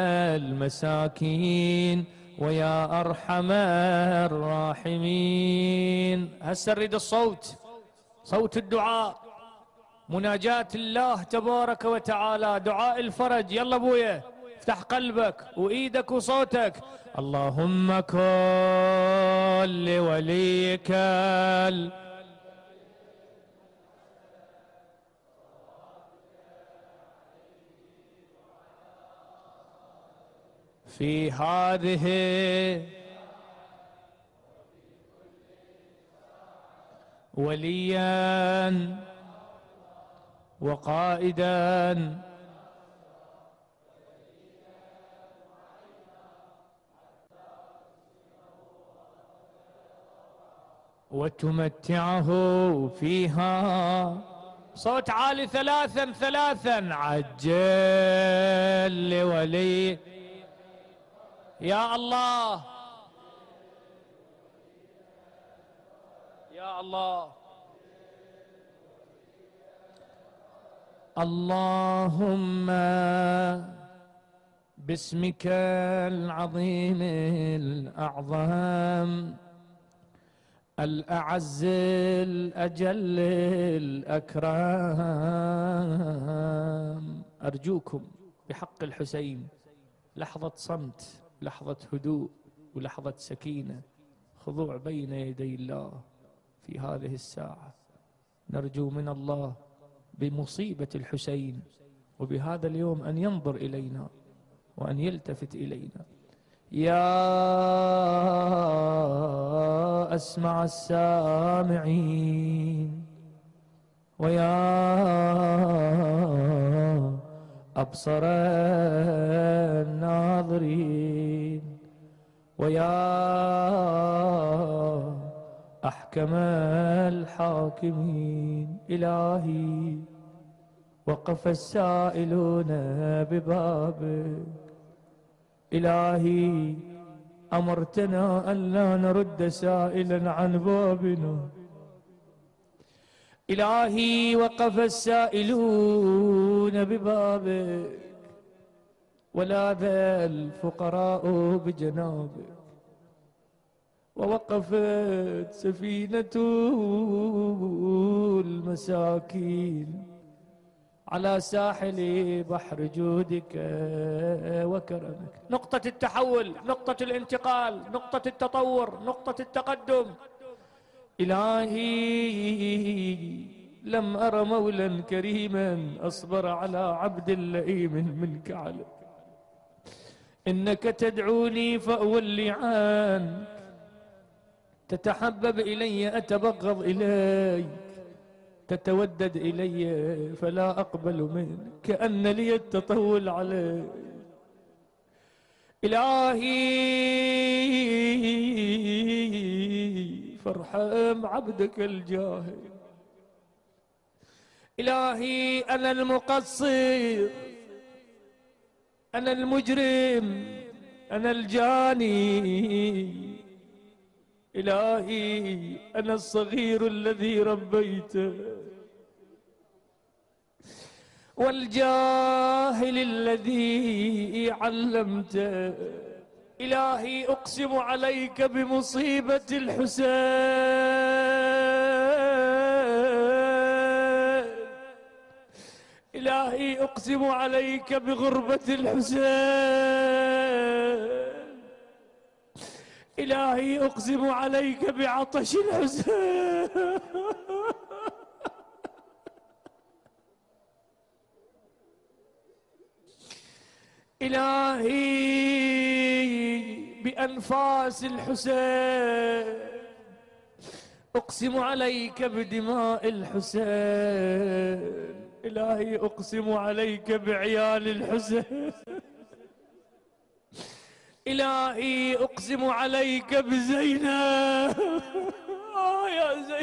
المساكين ويا أرحم الراحمين. هسه نريد الصوت، صوت الدعاء، مناجاة الله تبارك وتعالى، دعاء الفرج. يلا ابويا افتح قلبك وإيدك وصوتك. اللهم كن لوليك في هذه وليا وقائدا وتمتعه فيها. صوت عالي ثلاثا ثلاثا. عجل لولي. يا الله، يا الله. اللهم باسمك العظيم الأعظم الأعز الأجل الأكرم أرجوكم بحق الحسين لحظة صمت، لحظة هدوء، ولحظة سكينة، خضوع بين يدي الله في هذه الساعة. نرجو من الله بمصيبة الحسين وبهذا اليوم أن ينظر إلينا وأن يلتفت إلينا. يا أسمع السامعين ويا أبصر الناظرين ويا أحكم الحاكمين، إلهي وقف السائلون ببابك، إلهي أمرتنا ألا نرد سائلا عن بابنا، إلهي وقف السائلون ببابك ولاذ الفقراء بجنابك، ووقفت سفينة المساكين على ساحل بحر جودك وكرمك. نقطة التحول، نقطة الانتقال، نقطة التطور، نقطة التقدم. إلهي لم أر مولا كريما أصبر على عبد لئيم منك علي. إنك تدعوني فأولي عنك، تتحبب إلي أتبغض إليك، تتودد إلي فلا أقبل منك، كأن لي التطول عليك. إلهي فارحم عبدك الجاهل، إلهي أنا المقصر، أنا المجرم، أنا الجاني، إلهي أنا الصغير الذي ربيته والجاهل الذي علمته. إلهي أقسم عليك بمصيبة الحسين، إلهي أقسم عليك بغربة الحسين، إلهي أقسم عليك بعطش الحسين، إلهي بأنفاس الحسين، أقسم عليك بدماء الحسين، إلهي أقسم عليك بعيال الحسين، إلهي أقسم عليك بزينب يا زينب،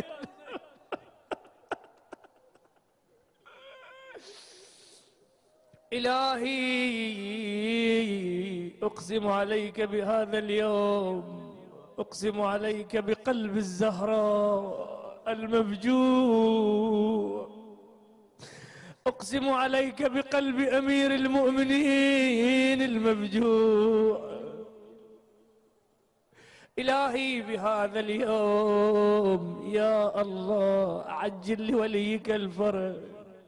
إلهي أقسم عليك بهذا اليوم، أقسم عليك بقلب الزهراء المفجوع، أقسم عليك بقلب أمير المؤمنين المفجوع. إلهي بهذا اليوم يا الله عجل لوليك الفرج،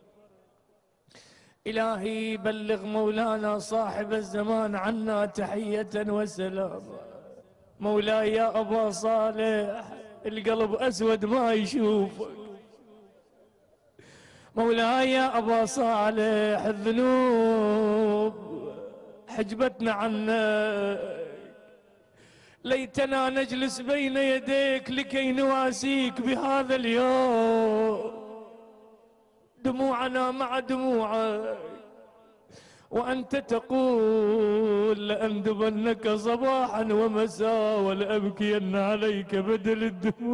إلهي بلغ مولانا صاحب الزمان عنا تحية وسلام. مولاي يا أبا صالح القلب أسود ما يشوفك، مولاي يا أبا صالح الذنوب حجبتنا عنك، ليتنا نجلس بين يديك لكي نواسيك بهذا اليوم، دموعنا مع دموعك، وأنت تقول لأندبنك صباحا ومساء ولأبكين عليك بدل الدموع.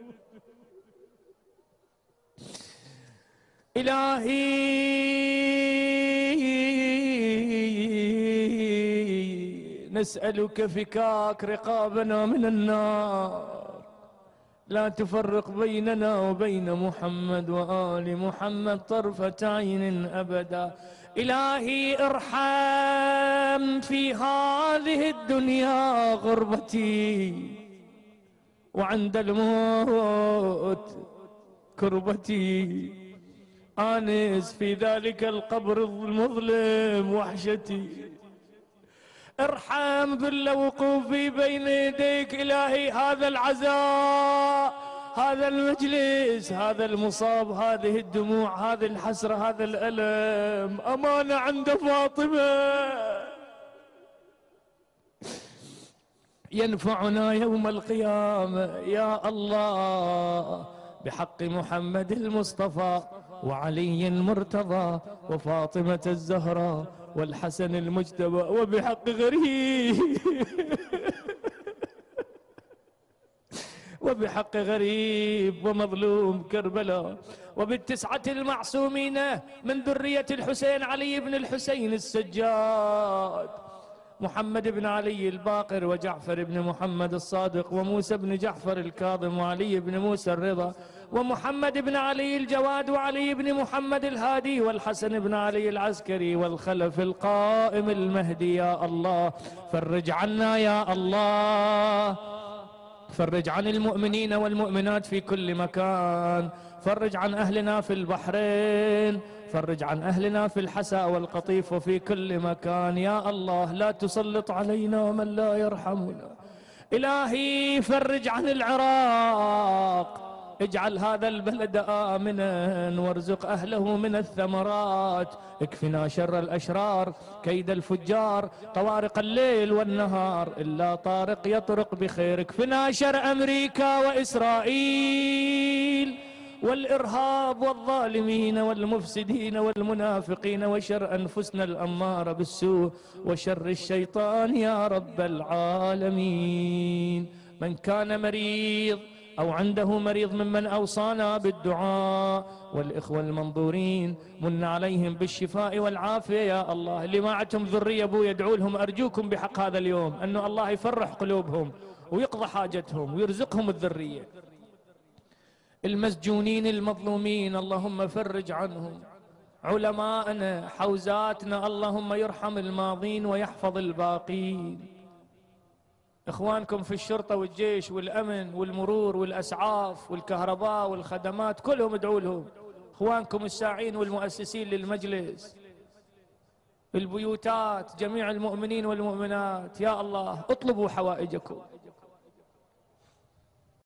إلهي نسألك فكاك رقابنا من النار، لا تفرق بيننا وبين محمد وآل محمد طرفة عين أبدا. إلهي ارحم في هذه الدنيا غربتي، وعند الموت كربتي، آنس في ذلك القبر المظلم وحشتي. ارحم ذل وقوفي بين يديك إلهي، هذا العزاء، هذا المجلس، هذا المصاب، هذه الدموع، هذه الحسرة، هذا الألم أمانة عند فاطمة ينفعنا يوم القيامة. يا الله بحق محمد المصطفى وعلي المرتضى وفاطمة الزهراء والحسن المجتبى، وبحق غريب وبحق غريب ومظلوم كربلاء، وبالتسعة المعصومين من ذرية الحسين علي بن الحسين السجاد، محمد بن علي الباقر وجعفر بن محمد الصادق وموسى بن جعفر الكاظم وعلي بن موسى الرضا ومحمد بن علي الجواد وعلي بن محمد الهادي والحسن بن علي العسكري والخلف القائم المهدي. يا الله فرج عنا، يا الله فرج عن المؤمنين والمؤمنات في كل مكان، فرج عن أهلنا في البحرين، فرج عن أهلنا في الحساء والقطيف وفي كل مكان. يا الله لا تسلط علينا من لا يرحمنا. إلهي فرج عن العراق، اجعل هذا البلد آمنا وارزق أهله من الثمرات، اكفنا شر الأشرار كيد الفجار، طوارق الليل والنهار إلا طارق يطرق بخير، اكفنا شر أمريكا وإسرائيل والإرهاب والظالمين والمفسدين والمنافقين، وشر أنفسنا الأمارة بالسوء وشر الشيطان يا رب العالمين. من كان مريض أو عنده مريض ممن أوصانا بالدعاء والإخوة المنظورين من عليهم بالشفاء والعافية يا الله. اللي ما عندهم ذرية أبو يدعو لهم، أرجوكم بحق هذا اليوم أنه الله يفرح قلوبهم ويقضى حاجتهم ويرزقهم الذرية. المسجونين المظلومين اللهم فرج عنهم، علماءنا حوزاتنا اللهم يرحم الماضين ويحفظ الباقين، إخوانكم في الشرطة والجيش والأمن والمرور والأسعاف والكهرباء والخدمات كلهم ادعوا لهم، إخوانكم الساعين والمؤسسين للمجلس، البيوتات، جميع المؤمنين والمؤمنات. يا الله اطلبوا حوائجكم.